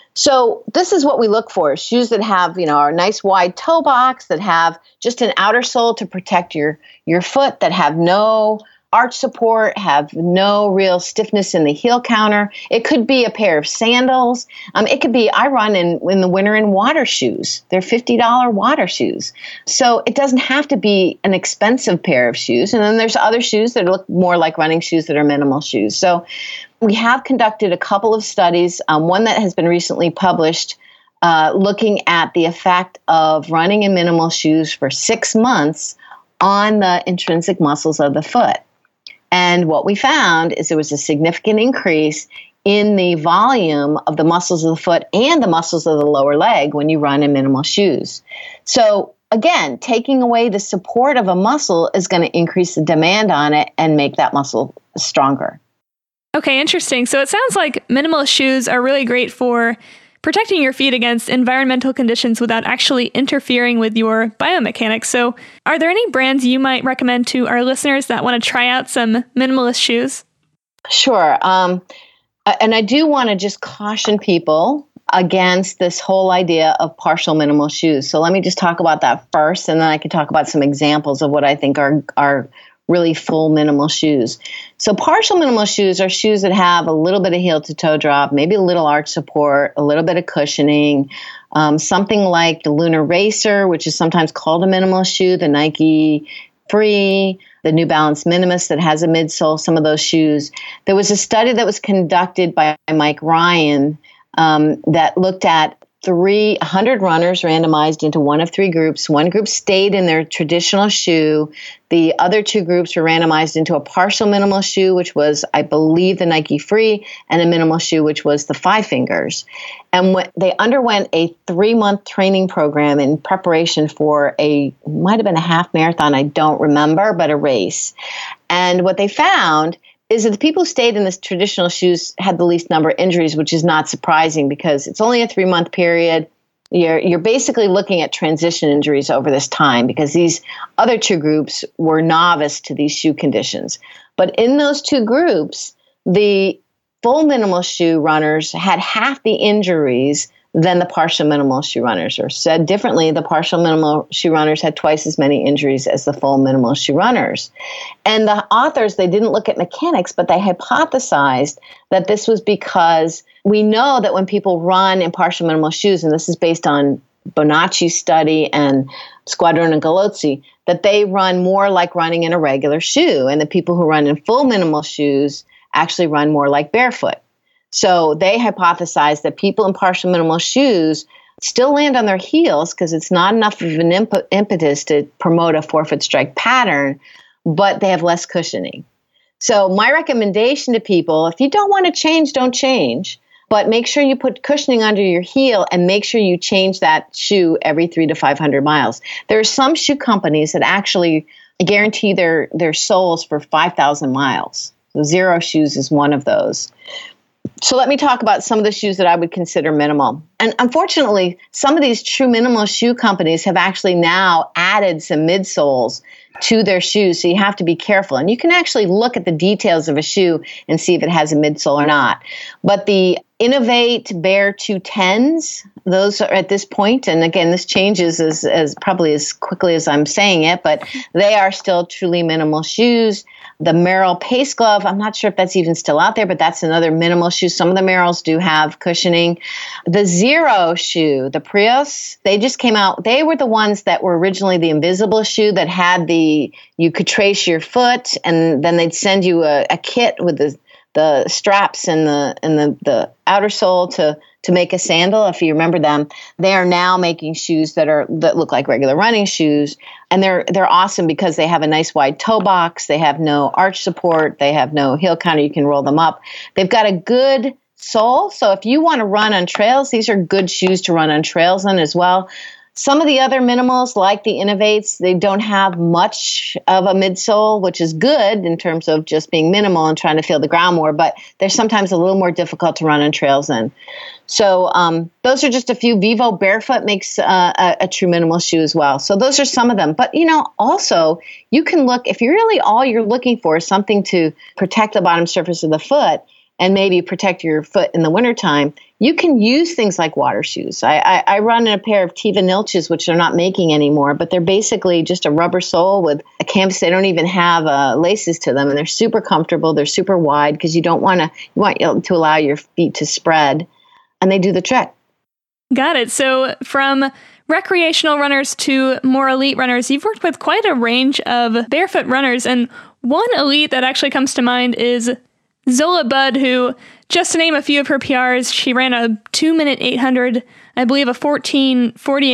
So this is what we look for, shoes that have, our nice wide toe box, that have just an outer sole to protect your foot, that have no arch support, have no real stiffness in the heel counter. It could be a pair of sandals. It could be, I run in the winter in water shoes. They're $50 water shoes. So it doesn't have to be an expensive pair of shoes. And then there's other shoes that look more like running shoes that are minimal shoes. So we have conducted a couple of studies, one that has been recently published, looking at the effect of running in minimal shoes for 6 months on the intrinsic muscles of the foot. And what we found is there was a significant increase in the volume of the muscles of the foot and the muscles of the lower leg when you run in minimal shoes. So again, taking away the support of a muscle is going to increase the demand on it and make that muscle stronger. Okay, interesting. So it sounds like minimal shoes are really great for protecting your feet against environmental conditions without actually interfering with your biomechanics. So are there any brands you might recommend to our listeners that want to try out some minimalist shoes? Sure. And I do want to just caution people against this whole idea of partial minimal shoes. So let me just talk about that first, and then I can talk about some examples of what I think are really full minimal shoes. So partial minimal shoes are shoes that have a little bit of heel to toe drop, maybe a little arch support, a little bit of cushioning, something like the Lunar Racer, which is sometimes called a minimal shoe, the Nike Free, the New Balance Minimus that has a midsole, some of those shoes. There was a study that was conducted by Mike Ryan that looked at 300 runners randomized into one of three groups. One group stayed in their traditional shoe. The other two groups were randomized into a partial minimal shoe, which was, I believe, the Nike Free, and a minimal shoe, which was the Five Fingers. And they underwent a 3-month training program in preparation for might have been a half marathon, I don't remember, but a race. And what they found is that the people who stayed in this traditional shoes had the least number of injuries, which is not surprising because it's only a 3-month period. You're basically looking at transition injuries over this time because these other two groups were novice to these shoe conditions. But in those two groups, the full minimal shoe runners had half the injuries than the partial minimal shoe runners. Or said differently, the partial minimal shoe runners had twice as many injuries as the full minimal shoe runners. And the authors, they didn't look at mechanics, but they hypothesized that this was because we know that when people run in partial minimal shoes, and this is based on Bonacci's study and Squadron and Galozzi, that they run more like running in a regular shoe. And the people who run in full minimal shoes actually run more like barefoot. So they hypothesized that people in partial minimal shoes still land on their heels because it's not enough of an impetus to promote a forefoot strike pattern, but they have less cushioning. So my recommendation to people, if you don't want to change, don't change, but make sure you put cushioning under your heel and make sure you change that shoe every 300 to 500 miles. There are some shoe companies that actually guarantee their soles for 5,000 miles. So Zero Shoes is one of those. So let me talk about some of the shoes that I would consider minimal. And unfortunately, some of these true minimal shoe companies have actually now added some midsoles to their shoes. So you have to be careful. And you can actually look at the details of a shoe and see if it has a midsole or not. But the Innovate Bare 210s, those are at this point, and again, this changes as probably as quickly as I'm saying it, but they are still truly minimal shoes. The Merrell Pace Glove, I'm not sure if that's even still out there, but that's another minimal shoe. Some of the Merrells do have cushioning. The Zero shoe, the Prios, they just came out. They were the ones that were originally the invisible shoe that had you could trace your foot, and then they'd send you a kit with the straps and the outer sole to make a sandal, if you remember them. They are now making shoes that look like regular running shoes, and they're awesome because they have a nice wide toe box, they have no arch support, they have no heel counter, you can roll them up. They've got a good sole, so if you want to run on trails, these are good shoes to run on trails in as well. Some of the other minimals, like the Innovates, they don't have much of a midsole, which is good in terms of just being minimal and trying to feel the ground more, but they're sometimes a little more difficult to run on trails in. So those are just a few. Vivo Barefoot makes a true minimal shoe as well. So those are some of them. But, also you can look, if you really all you're looking for is something to protect the bottom surface of the foot and maybe protect your foot in the wintertime, you can use things like water shoes. I run in a pair of Teva Nilches, which they're not making anymore, but they're basically just a rubber sole with a canvas. They don't even have laces to them, and they're super comfortable. They're super wide because you want to allow your feet to spread, and they do the trick. Got it. So from recreational runners to more elite runners, you've worked with quite a range of barefoot runners, and one elite that actually comes to mind is Zola Budd, who, just to name a few of her PRs, she ran a 2-minute 800, I believe a 14:48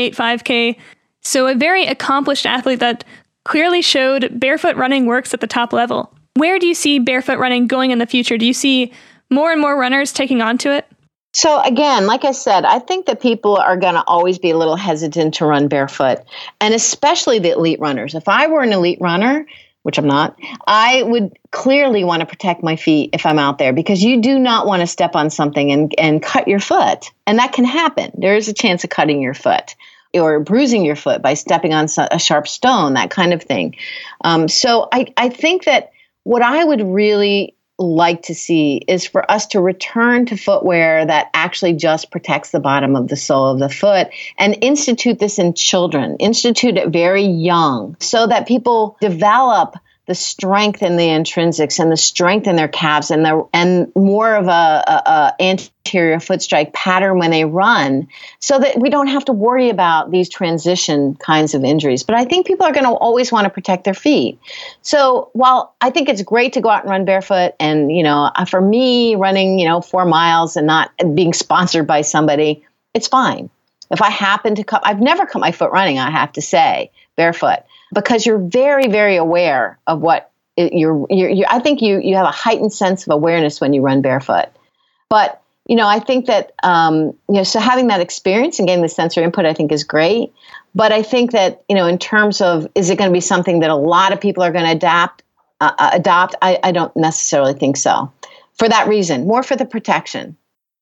5K. So a very accomplished athlete that clearly showed barefoot running works at the top level. Where do you see barefoot running going in the future? Do you see more and more runners taking on to it? So again, like I said, I think that people are going to always be a little hesitant to run barefoot, and especially the elite runners. If I were an elite runner, which I'm not, I would clearly want to protect my feet if I'm out there, because you do not want to step on something and cut your foot. And that can happen. There is a chance of cutting your foot or bruising your foot by stepping on a sharp stone, that kind of thing. So I think that what I would really like to see is for us to return to footwear that actually just protects the bottom of the sole of the foot, and institute this in children, institute it very young, so that people develop the strength in the intrinsics and the strength in their calves and more of a anterior foot strike pattern when they run, so that we don't have to worry about these transition kinds of injuries. But I think people are going to always want to protect their feet. So while I think it's great to go out and run barefoot, and, for me, running, 4 miles and not being sponsored by somebody, it's fine. If I happen to I've never cut my foot running, I have to say, barefoot, because you're very, very aware of what I think you have a heightened sense of awareness when you run barefoot. But, I think that, so having that experience and getting the sensory input, I think is great. But I think that, in terms of, is it going to be something that a lot of people are going to adopt? I don't necessarily think so. For that reason, more for the protection.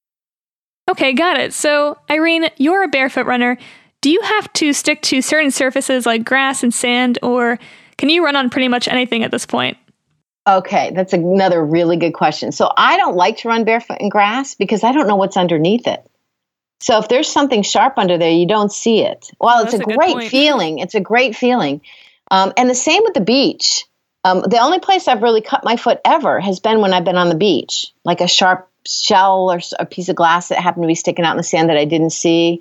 Okay, got it. So, Irene, you're a barefoot runner. Do you have to stick to certain surfaces like grass and sand, or can you run on pretty much anything at this point? Okay, that's another really good question. So I don't like to run barefoot in grass because I don't know what's underneath it. So if there's something sharp under there, you don't see it. Well, it's a great feeling. It's a great feeling. And the same with the beach. The only place I've really cut my foot ever has been when I've been on the beach, like a sharp shell or a piece of glass that happened to be sticking out in the sand that I didn't see.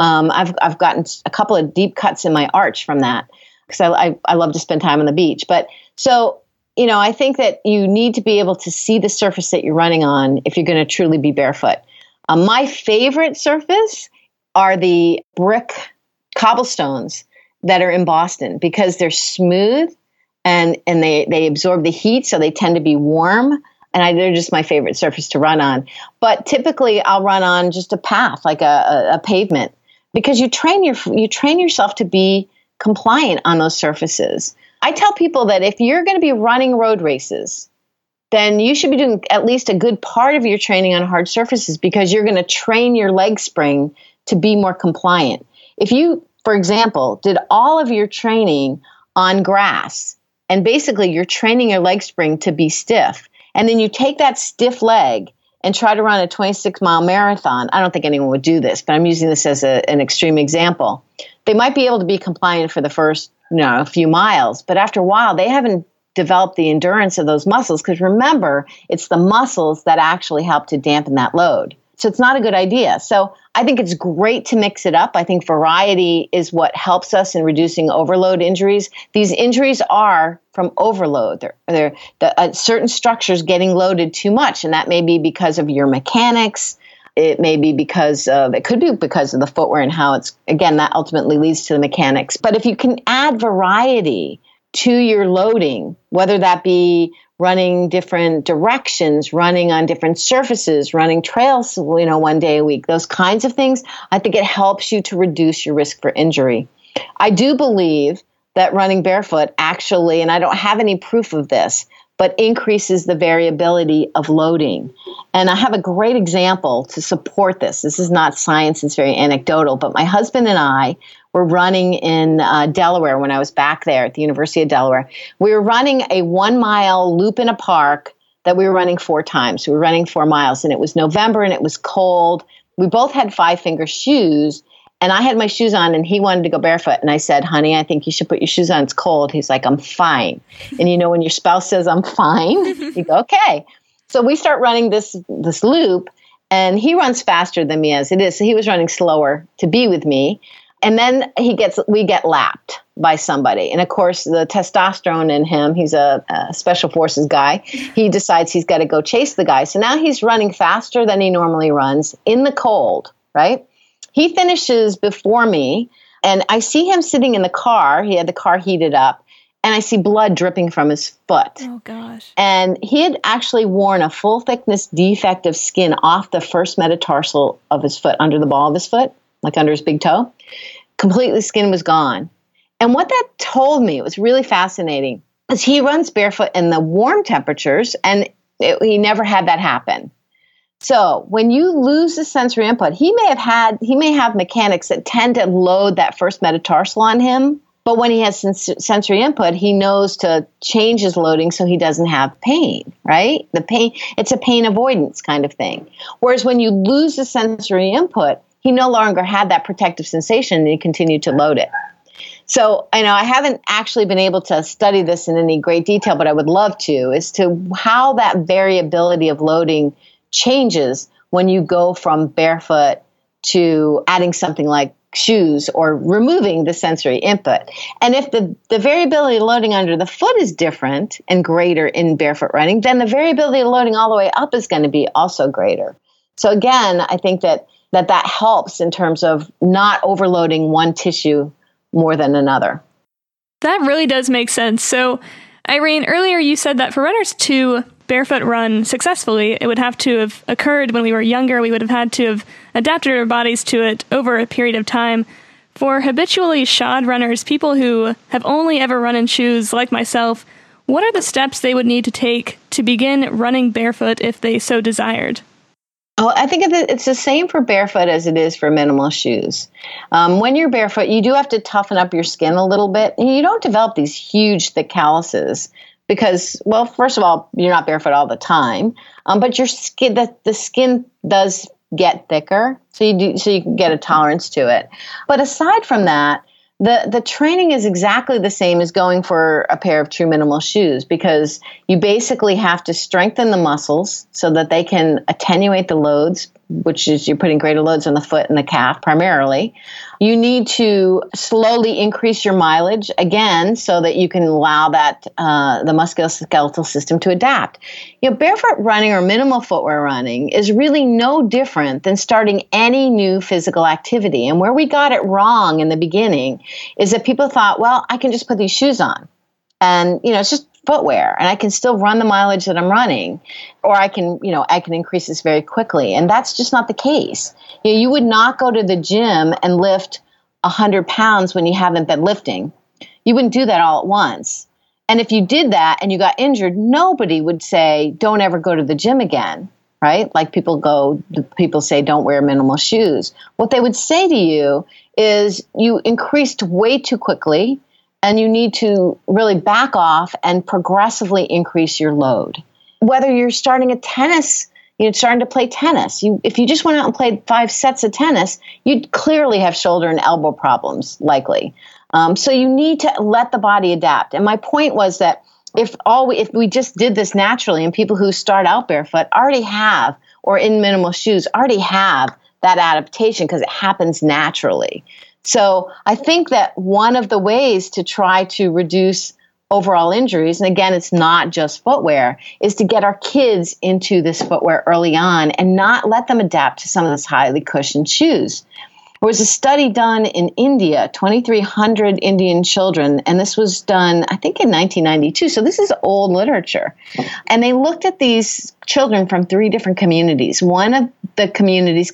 I've gotten a couple of deep cuts in my arch from that because I love to spend time on the beach. But so, I think that you need to be able to see the surface that you're running on if you're going to truly be barefoot. My favorite surface are the brick cobblestones that are in Boston because they're smooth and they absorb the heat, so they tend to be warm. And they're just my favorite surface to run on. But typically, I'll run on just a path, like a pavement, because you train yourself to be compliant on those surfaces. I tell people that if you're going to be running road races, then you should be doing at least a good part of your training on hard surfaces, because you're going to train your leg spring to be more compliant. If you, for example, did all of your training on grass, and basically you're training your leg spring to be stiff, and then you take that stiff leg and try to run a 26-mile marathon. I don't think anyone would do this, but I'm using this as an extreme example. They might be able to be compliant for the first, a few miles, but after a while, they haven't developed the endurance of those muscles, because remember, it's the muscles that actually help to dampen that load. So it's not a good idea. So I think it's great to mix it up. I think variety is what helps us in reducing overload injuries. These injuries are from overload. They're certain structures getting loaded too much, and that may be because of your mechanics. It may be it could be because of the footwear and how that ultimately leads to the mechanics. But if you can add variety to your loading, whether that be running different directions, running on different surfaces, running trails, one day a week, those kinds of things, I think it helps you to reduce your risk for injury. I do believe that running barefoot actually, and I don't have any proof of this, but increases the variability of loading. And I have a great example to support this. This is not science, it's very anecdotal, but my husband and I were running in Delaware when I was back there at the University of Delaware. We were running a 1-mile loop in a park that we were running 4 times. We were running 4 miles, and it was November and it was cold. We both had 5-finger shoes, and I had my shoes on and he wanted to go barefoot. And I said, honey, I think you should put your shoes on. It's cold. He's like, I'm fine. And when your spouse says I'm fine, you go, okay. So we start running this loop, and he runs faster than me as it is. So he was running slower to be with me. And then we get lapped by somebody. And of course, the testosterone in him, he's a special forces guy. He decides he's got to go chase the guy. So now he's running faster than he normally runs in the cold, right? He finishes before me, and I see him sitting in the car. He had the car heated up, and I see blood dripping from his foot. Oh, gosh. And he had actually worn a full thickness defect of skin off the first metatarsal of his foot, under the ball of his foot, like under his big toe. Completely, skin was gone. And what that told me, it was really fascinating, is he runs barefoot in the warm temperatures, and he never had that happen. So when you lose the sensory input, he may have mechanics that tend to load that first metatarsal on him But when he has sensory input, he knows to change his loading so he doesn't have pain, right? The pain, it's a pain avoidance kind of thing. Whereas when you lose the sensory input, he no longer had that protective sensation and he continued to load it. So, I haven't actually been able to study this in any great detail, but I would love to, as to how that variability of loading changes when you go from barefoot to adding something like shoes or removing the sensory input. And if the variability of loading under the foot is different and greater in barefoot running, then the variability of loading all the way up is going to be also greater. So again, I think that helps in terms of not overloading one tissue more than another. That really does make sense. So, Irene, earlier you said that for runners to barefoot run successfully, it would have to have occurred when we were younger. We would have had to have adapted our bodies to it over a period of time. For habitually shod runners, people who have only ever run in shoes like myself, what are the steps they would need to take to begin running barefoot if they so desired? Oh, I think it's the same for barefoot as it is for minimal shoes. When you're barefoot, you do have to toughen up your skin a little bit. And you don't develop these huge, thick calluses because, well, first of all, you're not barefoot all the time. But your skin, the skin does get thicker, so you can get a tolerance to it. But aside from that, the training is exactly the same as going for a pair of true minimal shoes, because you basically have to strengthen the muscles so that they can attenuate the loads, which is you're putting greater loads on the foot and the calf primarily. You need to slowly increase your mileage, again, so that you can allow that the musculoskeletal system to adapt. Barefoot running or minimal footwear running is really no different than starting any new physical activity. And where we got it wrong in the beginning is that people thought, well, I can just put these shoes on. And, it's just footwear and I can still run the mileage that I'm running, or I can increase this very quickly. And that's just not the case. You would not go to the gym and lift 100 pounds when you haven't been lifting. You wouldn't do that all at once. And if you did that and you got injured, nobody would say, don't ever go to the gym again, right? Like people say, don't wear minimal shoes. What they would say to you is you increased way too quickly, and you need to really back off and progressively increase your load. Whether you're starting starting to play tennis, if you just went out and played 5 sets of tennis, you'd clearly have shoulder and elbow problems, likely. So you need to let the body adapt. And my point was that if we just did this naturally, and people who start out barefoot already have, or in minimal shoes, already have that adaptation because it happens naturally. So I think that one of the ways to try to reduce overall injuries, and again, it's not just footwear, is to get our kids into this footwear early on and not let them adapt to some of those highly cushioned shoes. There was a study done in India, 2,300 Indian children, and this was done, I think, in 1992. So this is old literature. And they looked at these children from 3 different communities. One of the communities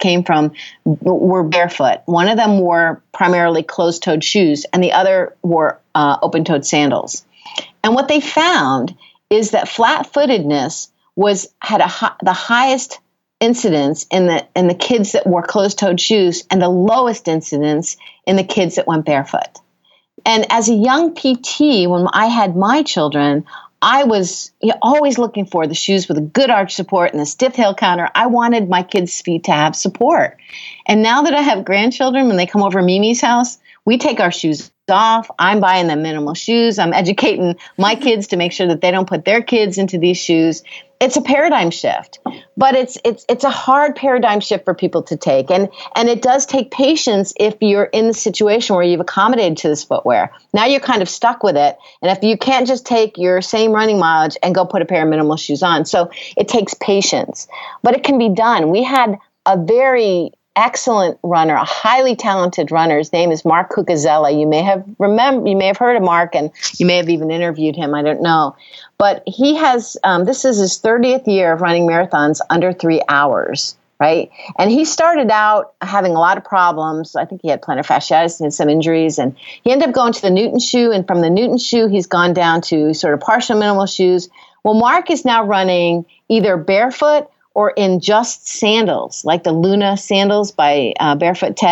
were barefoot. One of them wore primarily closed-toed shoes, and the other wore open-toed sandals. And what they found is that flat-footedness had the highest incidence in the kids that wore closed-toed shoes, and the lowest incidence in the kids that went barefoot. And as a young PT, when I had my children, I was always looking for the shoes with a good arch support and a stiff heel counter. I wanted my kids' feet to have support. And now that I have grandchildren, when they come over to Mimi's house, we take our shoes off. I'm buying them minimal shoes. I'm educating my kids to make sure that they don't put their kids into these shoes. It's a paradigm shift, but it's a hard paradigm shift for people to take. And it does take patience if you're in the situation where you've accommodated to this footwear. Now you're kind of stuck with it. And if you can't just take your same running mileage and go put a pair of minimal shoes on. So it takes patience, but it can be done. We had a very excellent runner, a highly talented runner. His name is Mark Cucuzella. You may have heard of Mark, and you may have even interviewed him. I don't know. But he has, this is his 30th year of running marathons under 3 hours, right? And he started out having a lot of problems. I think he had plantar fasciitis and some injuries, and he ended up going to the Newton shoe. And from the Newton shoe, he's gone down to sort of partial minimal shoes. Well, Mark is now running either barefoot or in just sandals, like the Luna sandals by Barefoot Ted.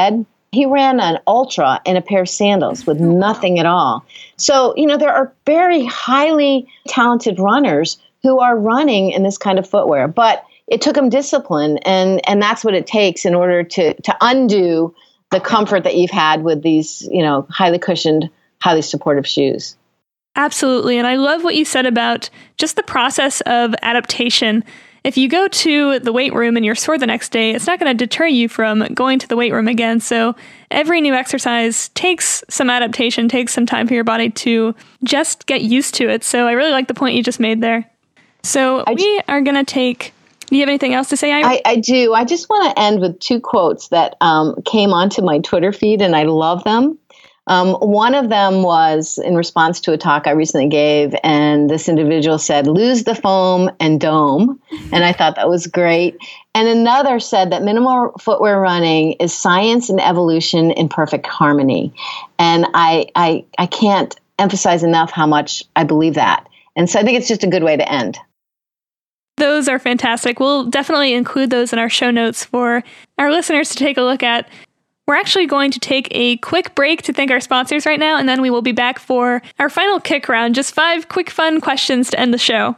He ran an ultra in a pair of sandals with nothing at all. So, there are very highly talented runners who are running in this kind of footwear, but it took them discipline, and that's what it takes in order to undo the comfort that you've had with these, highly cushioned, highly supportive shoes. Absolutely. And I love what you said about just the process of adaptation. If you go to the weight room and you're sore the next day, it's not going to deter you from going to the weight room again. So every new exercise takes some adaptation, takes some time for your body to just get used to it. So I really like the point you just made there. So we are going to take... Do you have anything else to say, Irene? I do. I just want to end with two quotes that came onto my Twitter feed, and I love them. One of them was in response to a talk I recently gave, and this individual said, "Lose the foam and dome." And I thought that was great. And another said that minimal footwear running is science and evolution in perfect harmony. And I can't emphasize enough how much I believe that. And so I think it's just a good way to end. Those are fantastic. We'll definitely include those in our show notes for our listeners to take a look at. We're actually going to take a quick break to thank our sponsors right now, and then we will be back for our final kick round, just 5 quick fun questions to end the show.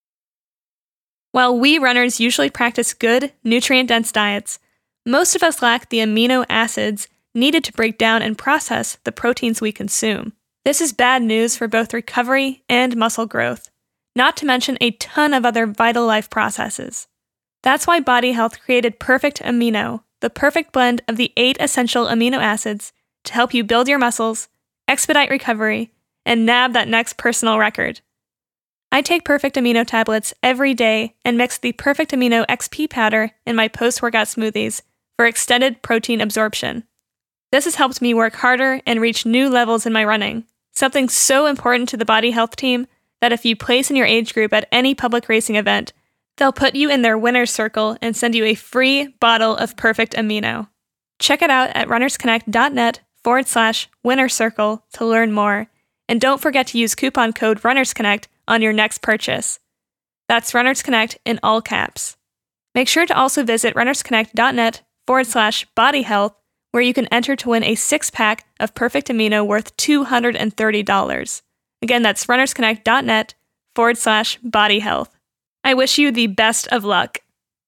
While we runners usually practice good, nutrient-dense diets, most of us lack the amino acids needed to break down and process the proteins we consume. This is bad news for both recovery and muscle growth, not to mention a ton of other vital life processes. That's why Body Health created Perfect Amino, the perfect blend of the 8 essential amino acids to help you build your muscles, expedite recovery, and nab that next personal record. I take Perfect Amino tablets every day and mix the Perfect Amino XP powder in my post-workout smoothies for extended protein absorption. This has helped me work harder and reach new levels in my running, something so important to the Body Health team that if you place in your age group at any public racing event, they'll put you in their winner's circle and send you a free bottle of Perfect Amino. Check it out at runnersconnect.net/winner circle to learn more. And don't forget to use coupon code RunnersConnect on your next purchase. That's RunnersConnect in all caps. Make sure to also visit runnersconnect.net/bodyhealth, where you can enter to win a 6-pack of Perfect Amino worth $230. Again, that's runnersconnect.net/bodyhealth. I wish you the best of luck.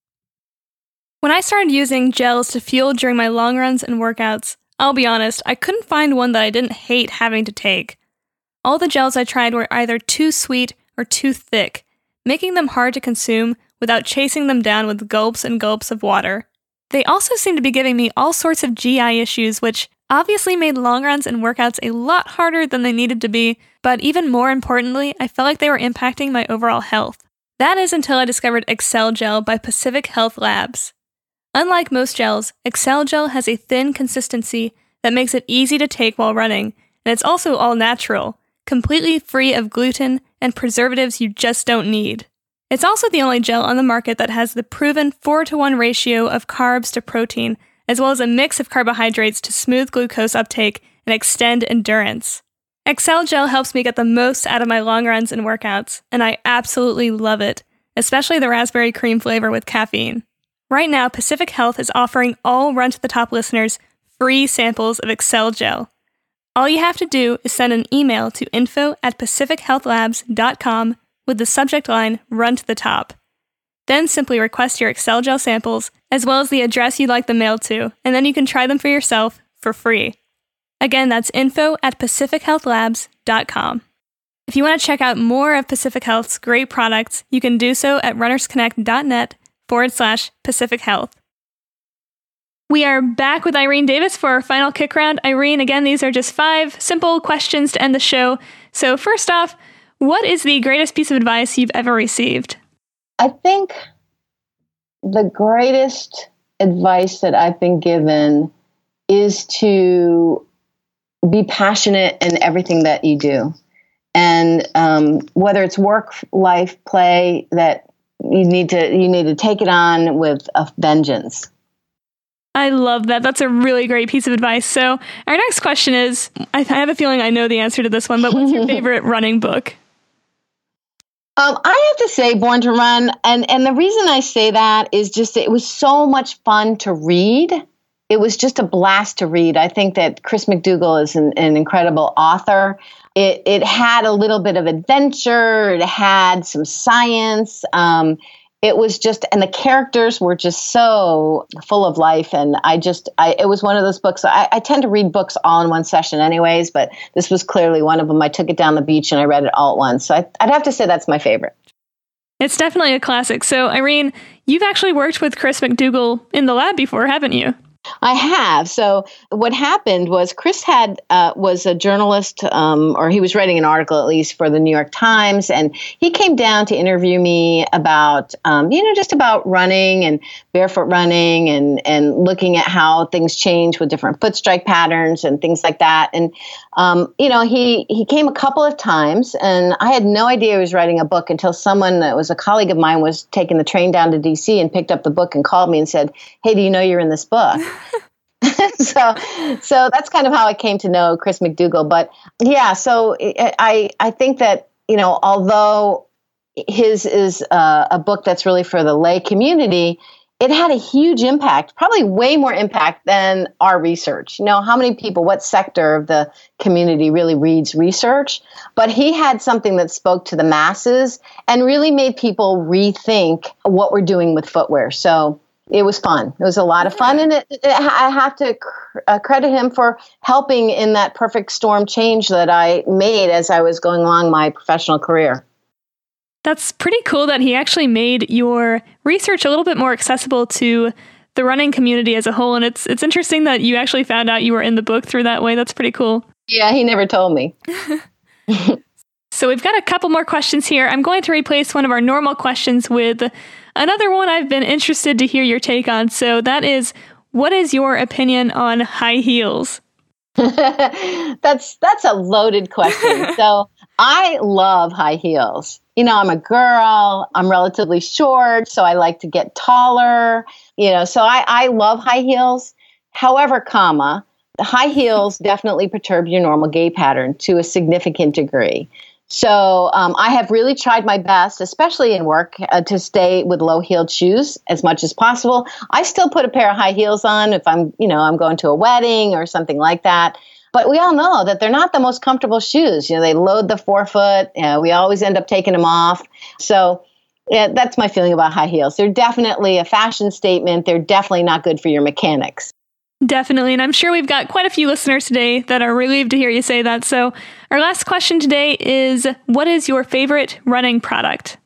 When I started using gels to fuel during my long runs and workouts, I'll be honest, I couldn't find one that I didn't hate having to take. All the gels I tried were either too sweet or too thick, making them hard to consume without chasing them down with gulps and gulps of water. They also seemed to be giving me all sorts of GI issues, which obviously made long runs and workouts a lot harder than they needed to be, but even more importantly, I felt like they were impacting my overall health. That is until I discovered Excel Gel by Pacific Health Labs. Unlike most gels, Excel Gel has a thin consistency that makes it easy to take while running, and it's also all natural, completely free of gluten and preservatives you just don't need. It's also the only gel on the market that has the proven 4-to-1 ratio of carbs to protein, as well as a mix of carbohydrates to smooth glucose uptake and extend endurance. Excel Gel helps me get the most out of my long runs and workouts, and I absolutely love it, especially the raspberry cream flavor with caffeine. Right now, Pacific Health is offering all Run to the Top listeners free samples of Excel Gel. All you have to do is send an email to info@pacifichealthlabs.com with the subject line Run to the Top. Then simply request your Excel Gel samples, as well as the address you'd like them mailed to, and then you can try them for yourself for free. Again, that's info@pacifichealthlabs.com. If you want to check out more of Pacific Health's great products, you can do so at runnersconnect.net/Pacific Health. We are back with Irene Davis for our final kick round. Irene, again, these are just 5 simple questions to end the show. So first off, what is the greatest piece of advice you've ever received? I think the greatest advice that I've been given is to be passionate in everything that you do. And whether it's work, life, play, that you need to take it on with a vengeance. I love that. That's a really great piece of advice. So our next question is, I have a feeling I know the answer to this one, but what's your favorite running book? I have to say Born to Run. And the reason I say that is just it was so much fun to read. it was just a blast to read. I think that Chris McDougall is an incredible author. It had a little bit of adventure. It had some science. It was just, and the characters were just so full of life. And it was one of those books. I tend to read books all in one session anyways, but this was clearly one of them. I took it down the beach and I read it all at once. So I'd have to say that's my favorite. It's definitely a classic. So Irene, you've actually worked with Chris McDougall in the lab before, haven't you? I have. So what happened was Chris was a journalist, or he was writing an article at least for the New York Times, and he came down to interview me about, just about running and barefoot running and looking at how things change with different foot strike patterns and things like that. And he came a couple of times, and I had no idea he was writing a book until someone that was a colleague of mine was taking the train down to DC and picked up the book and called me and said, "Hey, do you know you're in this book?" So that's kind of how I came to know Chris McDougall. But yeah, so I think that, although his is a book that's really for the lay community, it had a huge impact, probably way more impact than our research. How many people, what sector of the community really reads research? But he had something that spoke to the masses and really made people rethink what we're doing with footwear. So it was fun. It was a lot of fun. And I have to credit him for helping in that perfect storm change that I made as I was going along my professional career. That's pretty cool that he actually made your research a little bit more accessible to the running community as a whole. And it's interesting that you actually found out you were in the book through that way. That's pretty cool. Yeah, he never told me. So we've got a couple more questions here. I'm going to replace one of our normal questions with another one I've been interested to hear your take on. So that is, what is your opinion on high heels? That's a loaded question. So I love high heels. I'm a girl. I'm relatively short, so I like to get taller. So I love high heels. However, the high heels definitely perturb your normal gait pattern to a significant degree. So I have really tried my best, especially in work, to stay with low-heeled shoes as much as possible. I still put a pair of high heels on if I'm going to a wedding or something like that. But we all know that they're not the most comfortable shoes. They load the forefoot. We always end up taking them off. So yeah, that's my feeling about high heels. They're definitely a fashion statement. They're definitely not good for your mechanics. Definitely. And I'm sure we've got quite a few listeners today that are relieved to hear you say that. So our last question today is, what is your favorite running product?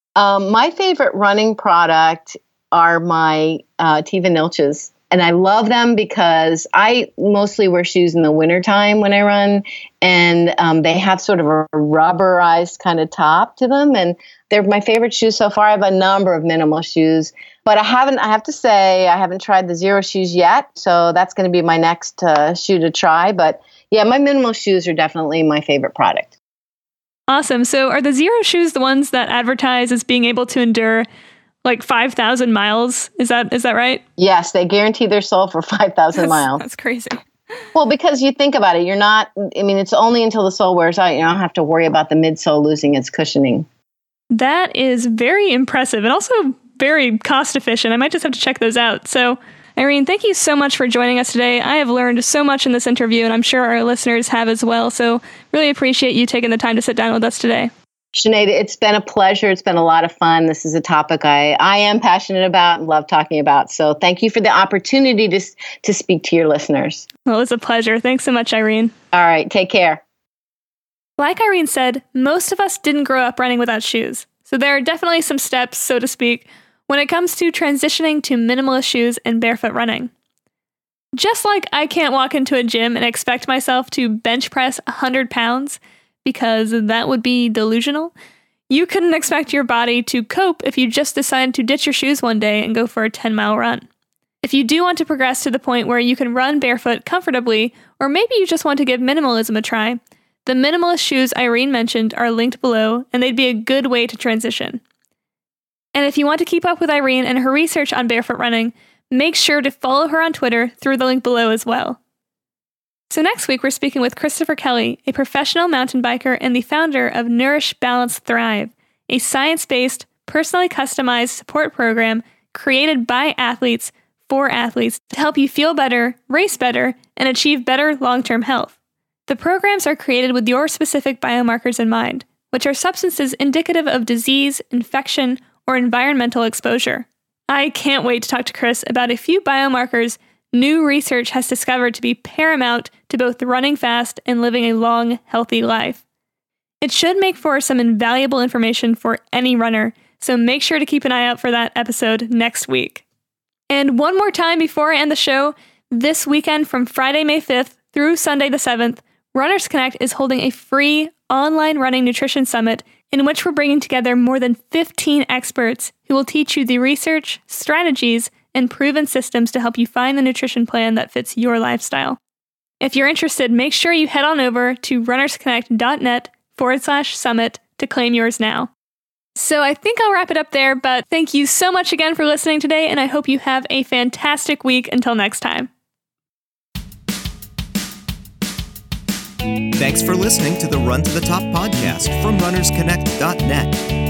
My favorite running product are my Teva Nilches. And I love them because I mostly wear shoes in the wintertime when I run. And they have sort of a rubberized kind of top to them. And they're my favorite shoes so far. I have a number of minimal shoes. But I have to say, I haven't tried the Zero shoes yet. So that's going to be my next shoe to try. But yeah, my minimal shoes are definitely my favorite product. Awesome. So are the Zero shoes the ones that advertise as being able to endure like 5,000 miles? Is that right? Yes, they guarantee their sole for 5,000 miles. That's crazy. Well, because you think about it, it's only until the sole wears out, you don't have to worry about the midsole losing its cushioning. That is very impressive and also very cost efficient. I might just have to check those out. So, Irene, thank you so much for joining us today. I have learned so much in this interview, and I'm sure our listeners have as well. So really appreciate you taking the time to sit down with us today. Sinead, it's been a pleasure. It's been a lot of fun. This is a topic I am passionate about and love talking about. So thank you for the opportunity to speak to your listeners. Well, it's a pleasure. Thanks so much, Irene. All right. Take care. Like Irene said, most of us didn't grow up running without shoes. So there are definitely some steps, so to speak, when it comes to transitioning to minimalist shoes and barefoot running. Just like I can't walk into a gym and expect myself to bench press 100 pounds, because that would be delusional, you couldn't expect your body to cope if you just decided to ditch your shoes one day and go for a 10-mile run. If you do want to progress to the point where you can run barefoot comfortably, or maybe you just want to give minimalism a try, the minimalist shoes Irene mentioned are linked below, and they'd be a good way to transition. And if you want to keep up with Irene and her research on barefoot running, make sure to follow her on Twitter through the link below as well. So next week, we're speaking with Christopher Kelly, a professional mountain biker and the founder of Nourish, Balance, Thrive, a science-based, personally customized support program created by athletes for athletes to help you feel better, race better, and achieve better long-term health. The programs are created with your specific biomarkers in mind, which are substances indicative of disease, infection, or environmental exposure. I can't wait to talk to Chris about a few biomarkers new research has discovered to be paramount to both running fast and living a long, healthy life. It should make for some invaluable information for any runner, so make sure to keep an eye out for that episode next week. And one more time before I end the show, this weekend from Friday, May 5th through Sunday the 7th, Runners Connect is holding a free online running nutrition summit in which we're bringing together more than 15 experts who will teach you the research, strategies, and proven systems to help you find the nutrition plan that fits your lifestyle. If you're interested, make sure you head on over to runnersconnect.net/summit to claim yours now. So I think I'll wrap it up there, but thank you so much again for listening today, and I hope you have a fantastic week until next time. Thanks for listening to the Run to the Top podcast from runnersconnect.net.